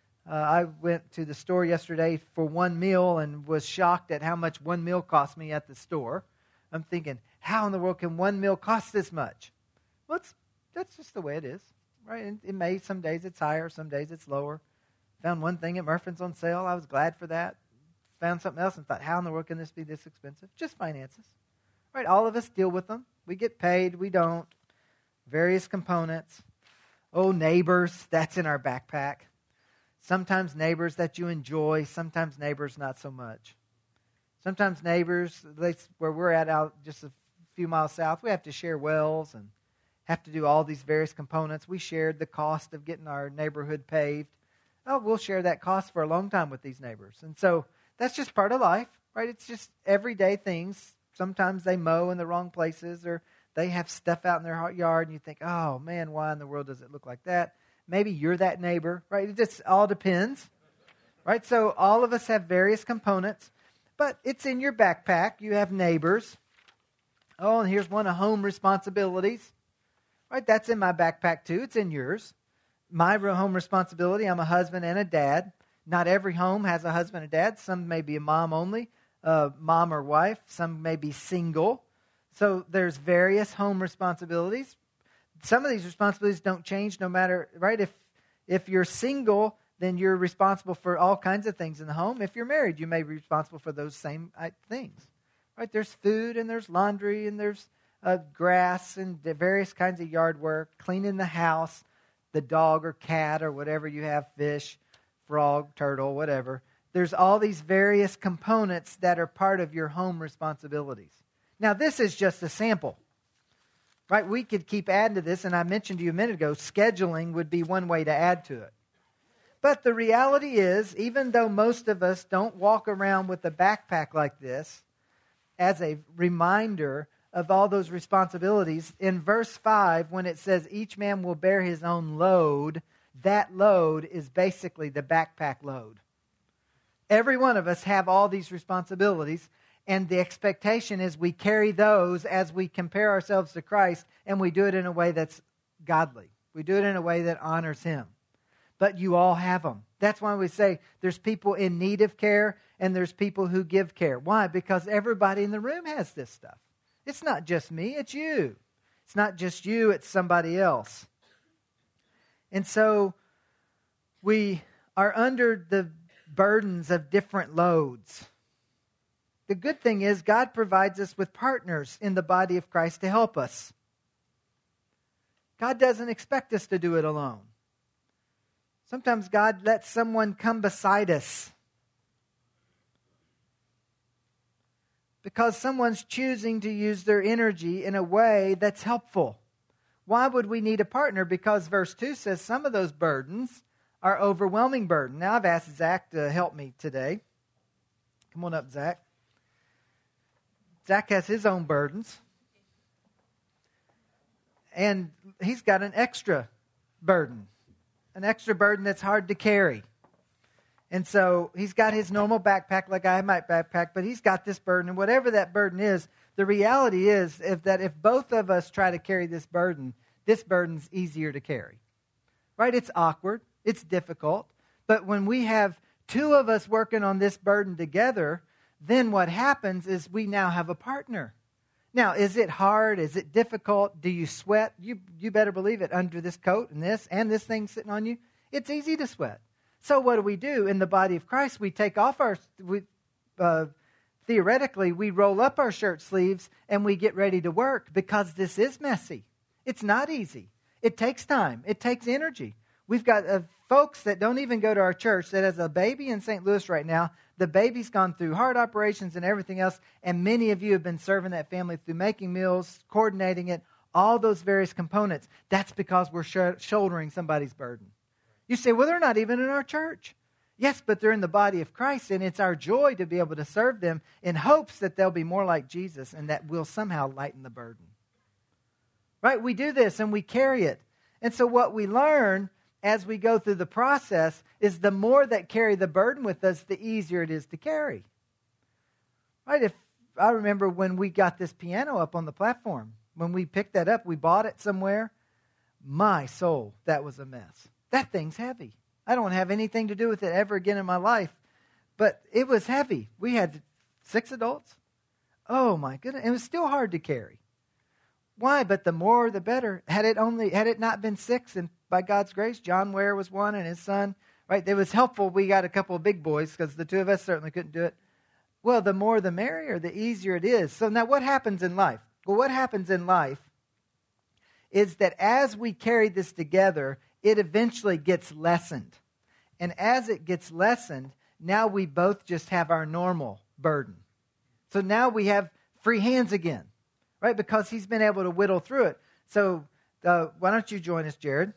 I went to the store yesterday for one meal and was shocked at how much one meal cost me at the store. I'm thinking, how in the world can one meal cost this much? Well, that's just the way it is, right? And it may, some days it's higher, some days it's lower. Found one thing at Murphy's on sale. I was glad for that. Found something else and thought, how in the world can this be this expensive? Just finances, right? All of us deal with them. We get paid, we don't. Various components. Oh, neighbors, that's in our backpack. Sometimes neighbors that you enjoy, sometimes neighbors not so much. Sometimes neighbors, where we're at out just a few miles south, we have to share wells and have to do all these various components. We shared the cost of getting our neighborhood paved. Oh, we'll share that cost for a long time with these neighbors. And so that's just part of life, right? It's just everyday things. Sometimes they mow in the wrong places or they have stuff out in their yard and you think, oh man, why in the world does it look like that? Maybe you're that neighbor, right? It just all depends, right? So all of us have various components, but it's in your backpack. You have neighbors. Oh, and here's one of home responsibilities, right? That's in my backpack too. It's in yours. My home responsibility, I'm a husband and a dad. Not every home has a husband and dad. Some may be a mom only, mom or wife. Some may be single. So there's various home responsibilities. Some of these responsibilities don't change no matter, right? If you're single, then you're responsible for all kinds of things in the home. If you're married, you may be responsible for those same things, right? There's food and there's laundry and there's grass and various kinds of yard work, cleaning the house, the dog or cat or whatever you have, fish, frog, turtle, whatever. There's all these various components that are part of your home responsibilities. Now, this is just a sample, right? We could keep adding to this, and I mentioned to you a minute ago, scheduling would be one way to add to it. But the reality is, even though most of us don't walk around with a backpack like this as a reminder of all those responsibilities, in verse 5, when it says each man will bear his own load, that load is basically the backpack load. Every one of us have all these responsibilities, And the expectation is we carry those as we compare ourselves to Christ, and we do it in a way that's godly. We do it in a way that honors Him. But you all have them. That's why we say there's people in need of care and there's people who give care. Why? Because everybody in the room has this stuff. It's not just me, it's you. It's not just you, it's somebody else. And so we are under the burdens of different loads. The good thing is God provides us with partners in the body of Christ to help us. God doesn't expect us to do it alone. Sometimes God lets someone come beside us because someone's choosing to use their energy in a way that's helpful. Why would we need a partner? Because verse 2 says some of those burdens are overwhelming burden. Now I've asked Zach to help me today. Come on up, Zach. Zach has his own burdens. And he's got an extra burden. An extra burden that's hard to carry. And so he's got his normal backpack like I have my backpack, but he's got this burden. And whatever that burden is, the reality is that if both of us try to carry this burden's easier to carry. Right? It's awkward. It's difficult. But when we have two of us working on this burden together, then what happens is we now have a partner. Now, is it hard? Is it difficult? Do you sweat? You better believe it. Under this coat and this thing sitting on you, it's easy to sweat. So what do? In the body of Christ, we take off theoretically, we roll up our shirt sleeves and we get ready to work because this is messy. It's not easy. It takes time. It takes energy. We've got folks that don't even go to our church that has a baby in St. Louis right now. The baby's gone through heart operations and everything else, and many of you have been serving that family through making meals, coordinating it, all those various components. That's because we're shouldering somebody's burden. You say, well, they're not even in our church. Yes, but they're in the body of Christ, and it's our joy to be able to serve them in hopes that they'll be more like Jesus and that we'll somehow lighten the burden. Right? We do this and we carry it. And so what we learn as we go through the process is the more that carry the burden with us, the easier it is to carry. Right? If I remember when we got this piano up on the platform, when we picked that up, we bought it somewhere. My soul, that was a mess. That thing's heavy. I don't have anything to do with it ever again in my life. But it was heavy. We had 6 adults. Oh my goodness. It was still hard to carry. Why? But the more, the better. Had it not been 6, and by God's grace, John Ware was one and his son, right? It was helpful. We got a couple of big boys because the two of us certainly couldn't do it. Well, the more the merrier, the easier it is. So now what happens in life? Well, what happens in life is that as we carry this together, it eventually gets lessened. And as it gets lessened, now we both just have our normal burden. So now we have free hands again, right? Because he's been able to whittle through it. So why don't you join us, Jared?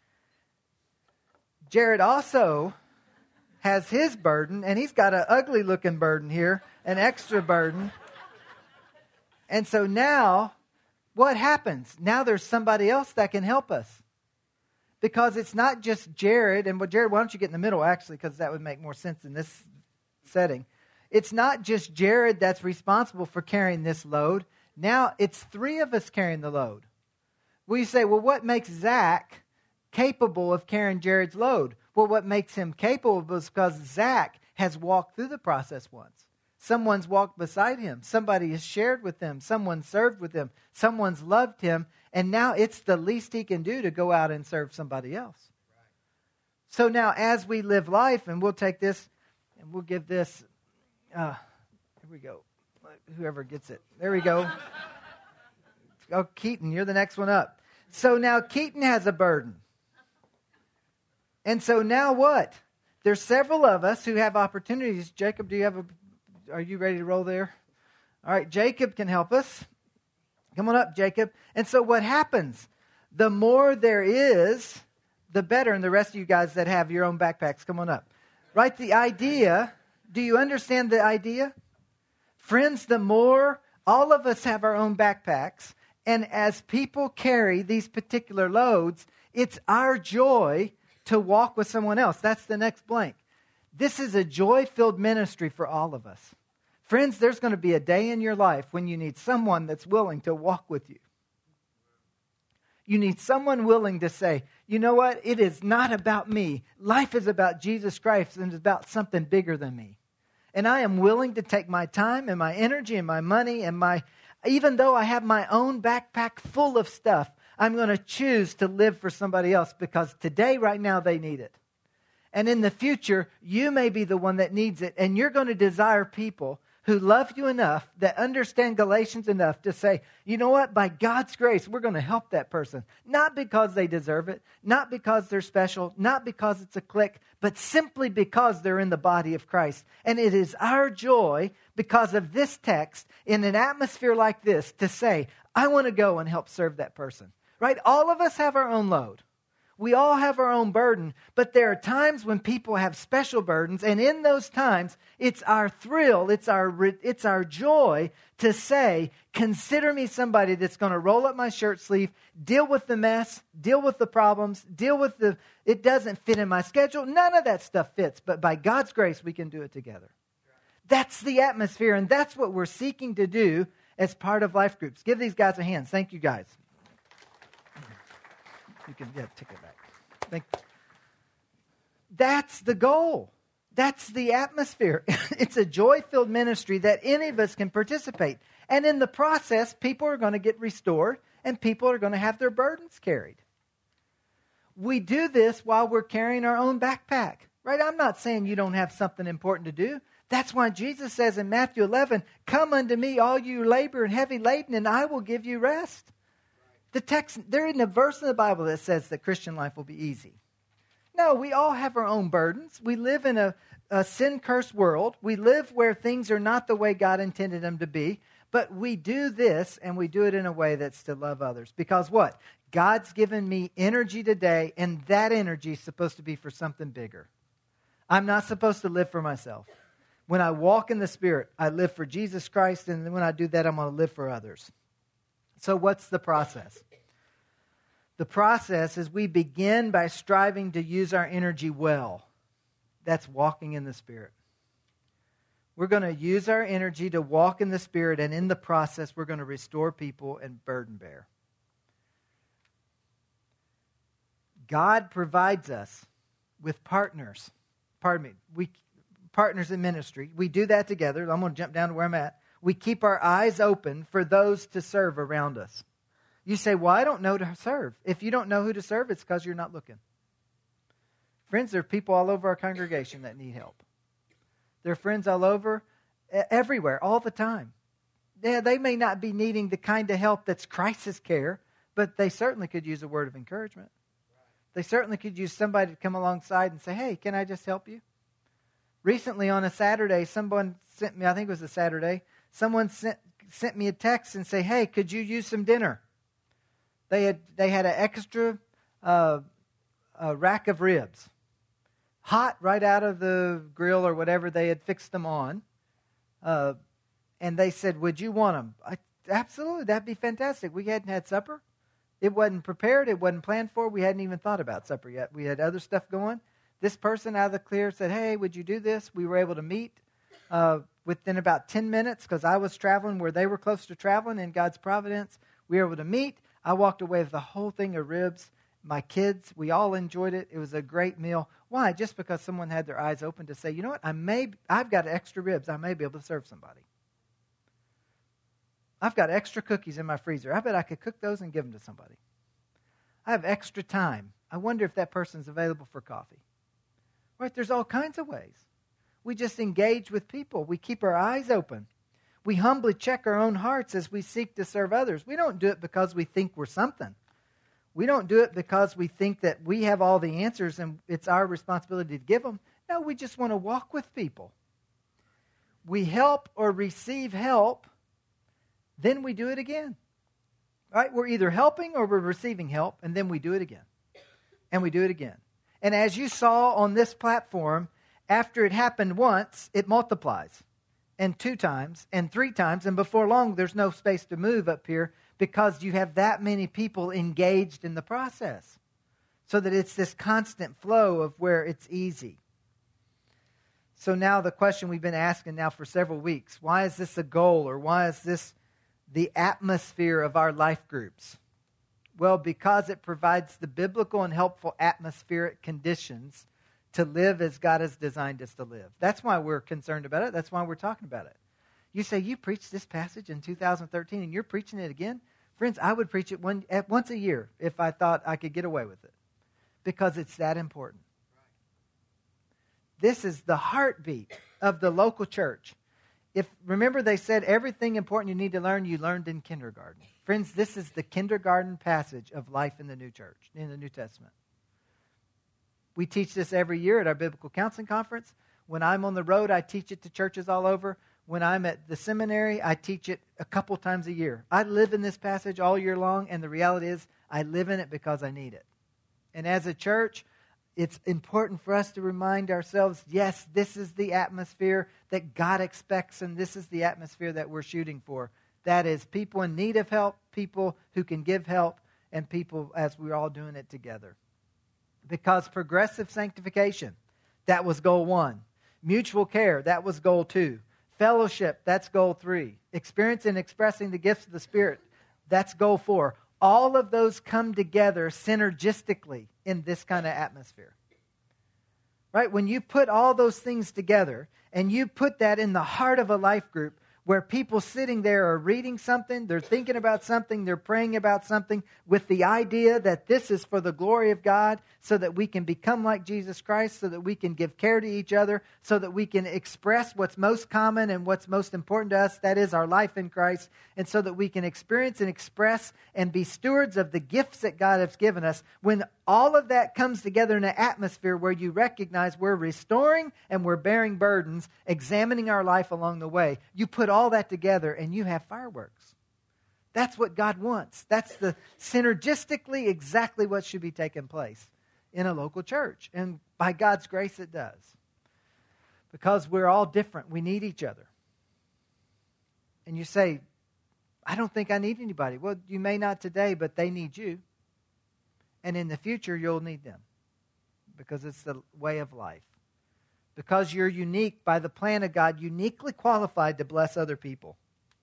Jared also has his burden, and he's got an ugly-looking burden here, an extra burden. And so now, what happens? Now there's somebody else that can help us. Because it's not just Jared, and Jared, why don't you get in the middle, actually, because that would make more sense in this setting. It's not just Jared that's responsible for carrying this load. Now it's 3 of us carrying the load. Well, you say, well, what makes Zach capable of carrying Jared's load? Well, what makes him capable is because Zach has walked through the process once. Someone's walked beside him. Somebody has shared with him. Someone served with him. Someone's loved him. And now it's the least he can do to go out and serve somebody else. Right. So now as we live life, and we'll take this and we'll give this, here we go. Whoever gets it. There we go. Oh, Keaton, you're the next one up. So now Keaton has a burden. And so now what? There's several of us who have opportunities. Jacob, are you ready to roll there? All right, Jacob can help us. Come on up, Jacob. And so what happens? The more there is, the better. And the rest of you guys that have your own backpacks, come on up. Right, the idea, do you understand the idea? Friends, the more, all of us have our own backpacks. And as people carry these particular loads, it's our joy to walk with someone else. That's the next blank. This is a joy-filled ministry for all of us. Friends, there's going to be a day in your life when you need someone that's willing to walk with you. You need someone willing to say, you know what? It is not about me. Life is about Jesus Christ and it's about something bigger than me. And I am willing to take my time and my energy and my money and even though I have my own backpack full of stuff, I'm going to choose to live for somebody else because today, right now, they need it. And in the future, you may be the one that needs it. And you're going to desire people who love you enough, that understand Galatians enough to say, you know what, by God's grace, we're going to help that person. Not because they deserve it, not because they're special, not because it's a clique, but simply because they're in the body of Christ. And it is our joy, because of this text, in an atmosphere like this, to say, I want to go and help serve that person. Right? All of us have our own load. We all have our own burden, but there are times when people have special burdens, and in those times, it's our thrill, it's our joy to say, consider me somebody that's going to roll up my shirt sleeve, deal with the mess, deal with the problems, it doesn't fit in my schedule. None of that stuff fits, but by God's grace, we can do it together. That's the atmosphere, and that's what we're seeking to do as part of life groups. Give these guys a hand. Thank you, guys. You can take it back. That's the goal. That's the atmosphere. It's a joy-filled ministry that any of us can participate. And in the process, people are going to get restored and people are going to have their burdens carried. We do this while we're carrying our own backpack. Right? I'm not saying you don't have something important to do. That's why Jesus says in Matthew 11, come unto me, all you labor and heavy laden, and I will give you rest. The text, there isn't a verse in the Bible that says that Christian life will be easy. No, we all have our own burdens. We live in a sin-cursed world. We live where things are not the way God intended them to be. But we do this, and we do it in a way that's to love others. Because what? God's given me energy today, and that energy is supposed to be for something bigger. I'm not supposed to live for myself. When I walk in the Spirit, I live for Jesus Christ, and when I do that, I'm going to live for others. So what's the process? The process is we begin by striving to use our energy well. That's walking in the Spirit. We're going to use our energy to walk in the Spirit, and in the process, we're going to restore people and burden bear. God provides us with partners. Partners in ministry. We do that together. I'm going to jump down to where I'm at. We keep our eyes open for those to serve around us. You say, well, I don't know to serve. If you don't know who to serve, it's because you're not looking. Friends, there are people all over our congregation that need help. There are friends all over, everywhere, all the time. They may not be needing the kind of help that's crisis care, but they certainly could use a word of encouragement. They certainly could use somebody to come alongside and say, hey, can I just help you? Recently on a Saturday, someone sent me, I think it was a Saturday, someone sent me a text and say, hey, could you use some dinner? They had an extra rack of ribs, hot right out of the grill or whatever they had fixed them on. And they said, would you want them? Absolutely, that'd be fantastic. We hadn't had supper. It wasn't prepared. It wasn't planned for. We hadn't even thought about supper yet. We had other stuff going. This person out of the clear said, hey, would you do this? We were able to meet within about 10 minutes because I was traveling where they were close to traveling in God's providence. We were able to meet. I walked away with the whole thing of ribs. My kids, we all enjoyed it. It was a great meal. Why? Just because someone had their eyes open to say, you know what, I've got extra ribs. I may be able to serve somebody. I've got extra cookies in my freezer. I bet I could cook those and give them to somebody. I have extra time. I wonder if that person's available for coffee. Right? There's all kinds of ways. We just engage with people. We keep our eyes open. We humbly check our own hearts as we seek to serve others. We don't do it because we think we're something. We don't do it because we think that we have all the answers and it's our responsibility to give them. No, we just want to walk with people. We help or receive help, then we do it again. Right? We're either helping or we're receiving help, and then we do it again. And we do it again. And as you saw on this platform, after it happened once, it multiplies. And 2 times, and 3 times, and before long, there's no space to move up here because you have that many people engaged in the process. So that it's this constant flow of where it's easy. So now the question we've been asking now for several weeks, why is this a goal, or why is this the atmosphere of our life groups? Well, because it provides the biblical and helpful atmospheric conditions to live as God has designed us to live. That's why we're concerned about it. That's why we're talking about it. You say, you preached this passage in 2013 and you're preaching it again? Friends, I would preach it once a year if I thought I could get away with it, because it's that important. This is the heartbeat of the local church. Remember they said everything important you need to learn, you learned in kindergarten. Friends, this is the kindergarten passage of life in the new church, in the New Testament. We teach this every year at our Biblical Counseling Conference. When I'm on the road, I teach it to churches all over. When I'm at the seminary, I teach it a couple times a year. I live in this passage all year long, and the reality is I live in it because I need it. And as a church, it's important for us to remind ourselves, yes, this is the atmosphere that God expects, and this is the atmosphere that we're shooting for. That is people in need of help, people who can give help, and people as we're all doing it together. Because progressive sanctification, that was goal 1. Mutual care, that was goal 2. Fellowship, that's goal 3. Experience and expressing the gifts of the Spirit, that's goal 4. All of those come together synergistically in this kind of atmosphere. Right? When you put all those things together and you put that in the heart of a life group where people sitting there are reading something, they're thinking about something, they're praying about something with the idea that this is for the glory of God, so that we can become like Jesus Christ, so that we can give care to each other, so that we can express what's most common and what's most important to us, that is our life in Christ, and so that we can experience and express and be stewards of the gifts that God has given us. When all of that comes together in an atmosphere where you recognize we're restoring and we're bearing burdens, examining our life along the way, you put all that together and you have fireworks. That's what God wants. That's the synergistically exactly what should be taking place in a local church. And by God's grace, it does. Because we're all different. We need each other. And you say, I don't think I need anybody. Well, you may not today, but they need you. And in the future, you'll need them. Because it's the way of life. Because you're unique by the plan of God, uniquely qualified to bless other people.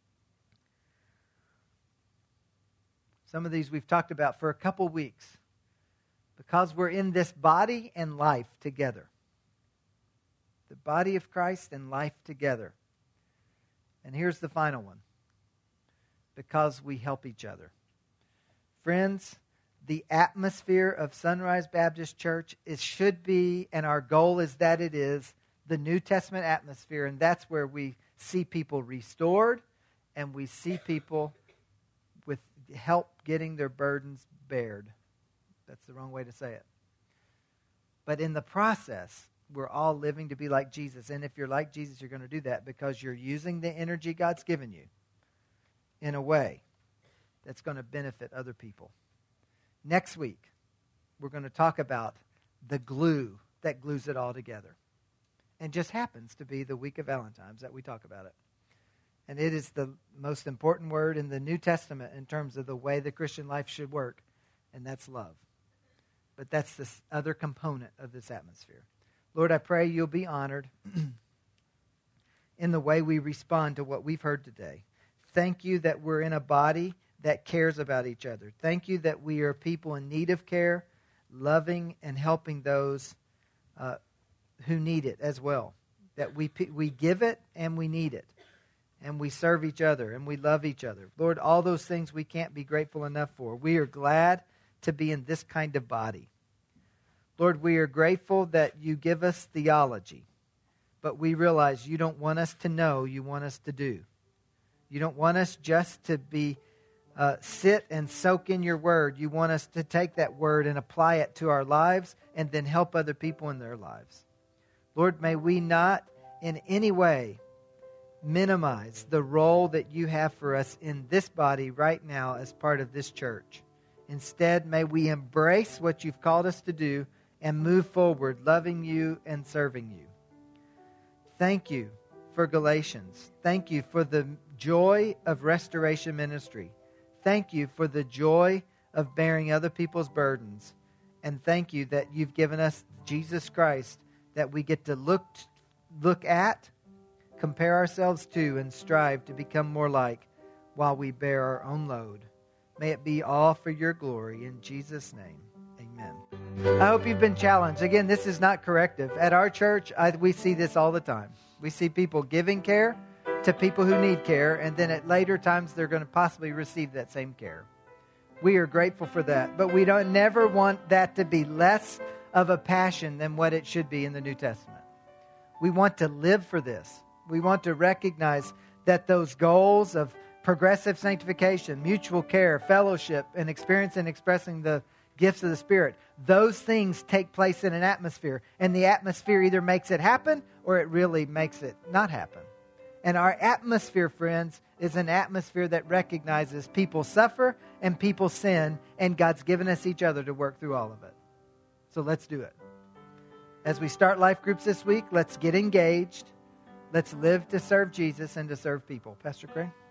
Some of these we've talked about for a couple weeks. Because we're in this body and life together. The body of Christ and life together. And here's the final one. Because we help each other. Friends, the atmosphere of Sunrise Baptist Church should be, and our goal is that it is, the New Testament atmosphere. And that's where we see people restored and we see people with help getting their burdens bared. That's the wrong way to say it. But in the process, we're all living to be like Jesus. And if you're like Jesus, you're going to do that because you're using the energy God's given you in a way that's going to benefit other people. Next week, we're going to talk about the glue that glues it all together. And just happens to be the week of Valentine's that we talk about it. And it is the most important word in the New Testament in terms of the way the Christian life should work, and that's love. But that's this other component of this atmosphere. Lord, I pray you'll be honored in the way we respond to what we've heard today. Thank you that we're in a body that cares about each other. Thank you that we are people in need of care, loving and helping those who need it as well. That we give it and we need it. And we serve each other and we love each other. Lord, all those things we can't be grateful enough for. We are glad to be in this kind of body. Lord, we are grateful that you give us theology. But we realize you don't want us to know, you want us to do. You don't want us just to be sit and soak in your word. You want us to take that word and apply it to our lives and then help other people in their lives. Lord, may we not in any way minimize the role that you have for us in this body right now as part of this church. Instead, may we embrace what you've called us to do and move forward loving you and serving you. Thank you for Galatians. Thank you for the joy of restoration ministry. Thank you for the joy of bearing other people's burdens. And thank you that you've given us Jesus Christ, that we get to look look at, compare ourselves to, and strive to become more like while we bear our own load. May it be all for your glory. In Jesus' name, amen. I hope you've been challenged. Again, this is not corrective. At our church, we see this all the time. We see people giving care to people who need care, and then at later times they're going to possibly receive that same care. We are grateful for that, but we don't never want that to be less of a passion than what it should be in the New Testament. We want to live for this. We want to recognize that those goals of progressive sanctification, mutual care, fellowship, and experience and expressing the gifts of the Spirit, those things take place in an atmosphere, and the atmosphere either makes it happen or it really makes it not happen. And our atmosphere, friends, is an atmosphere that recognizes people suffer and people sin, and God's given us each other to work through all of it. So let's do it. As we start life groups this week, let's get engaged. Let's live to serve Jesus and to serve people. Pastor Craig?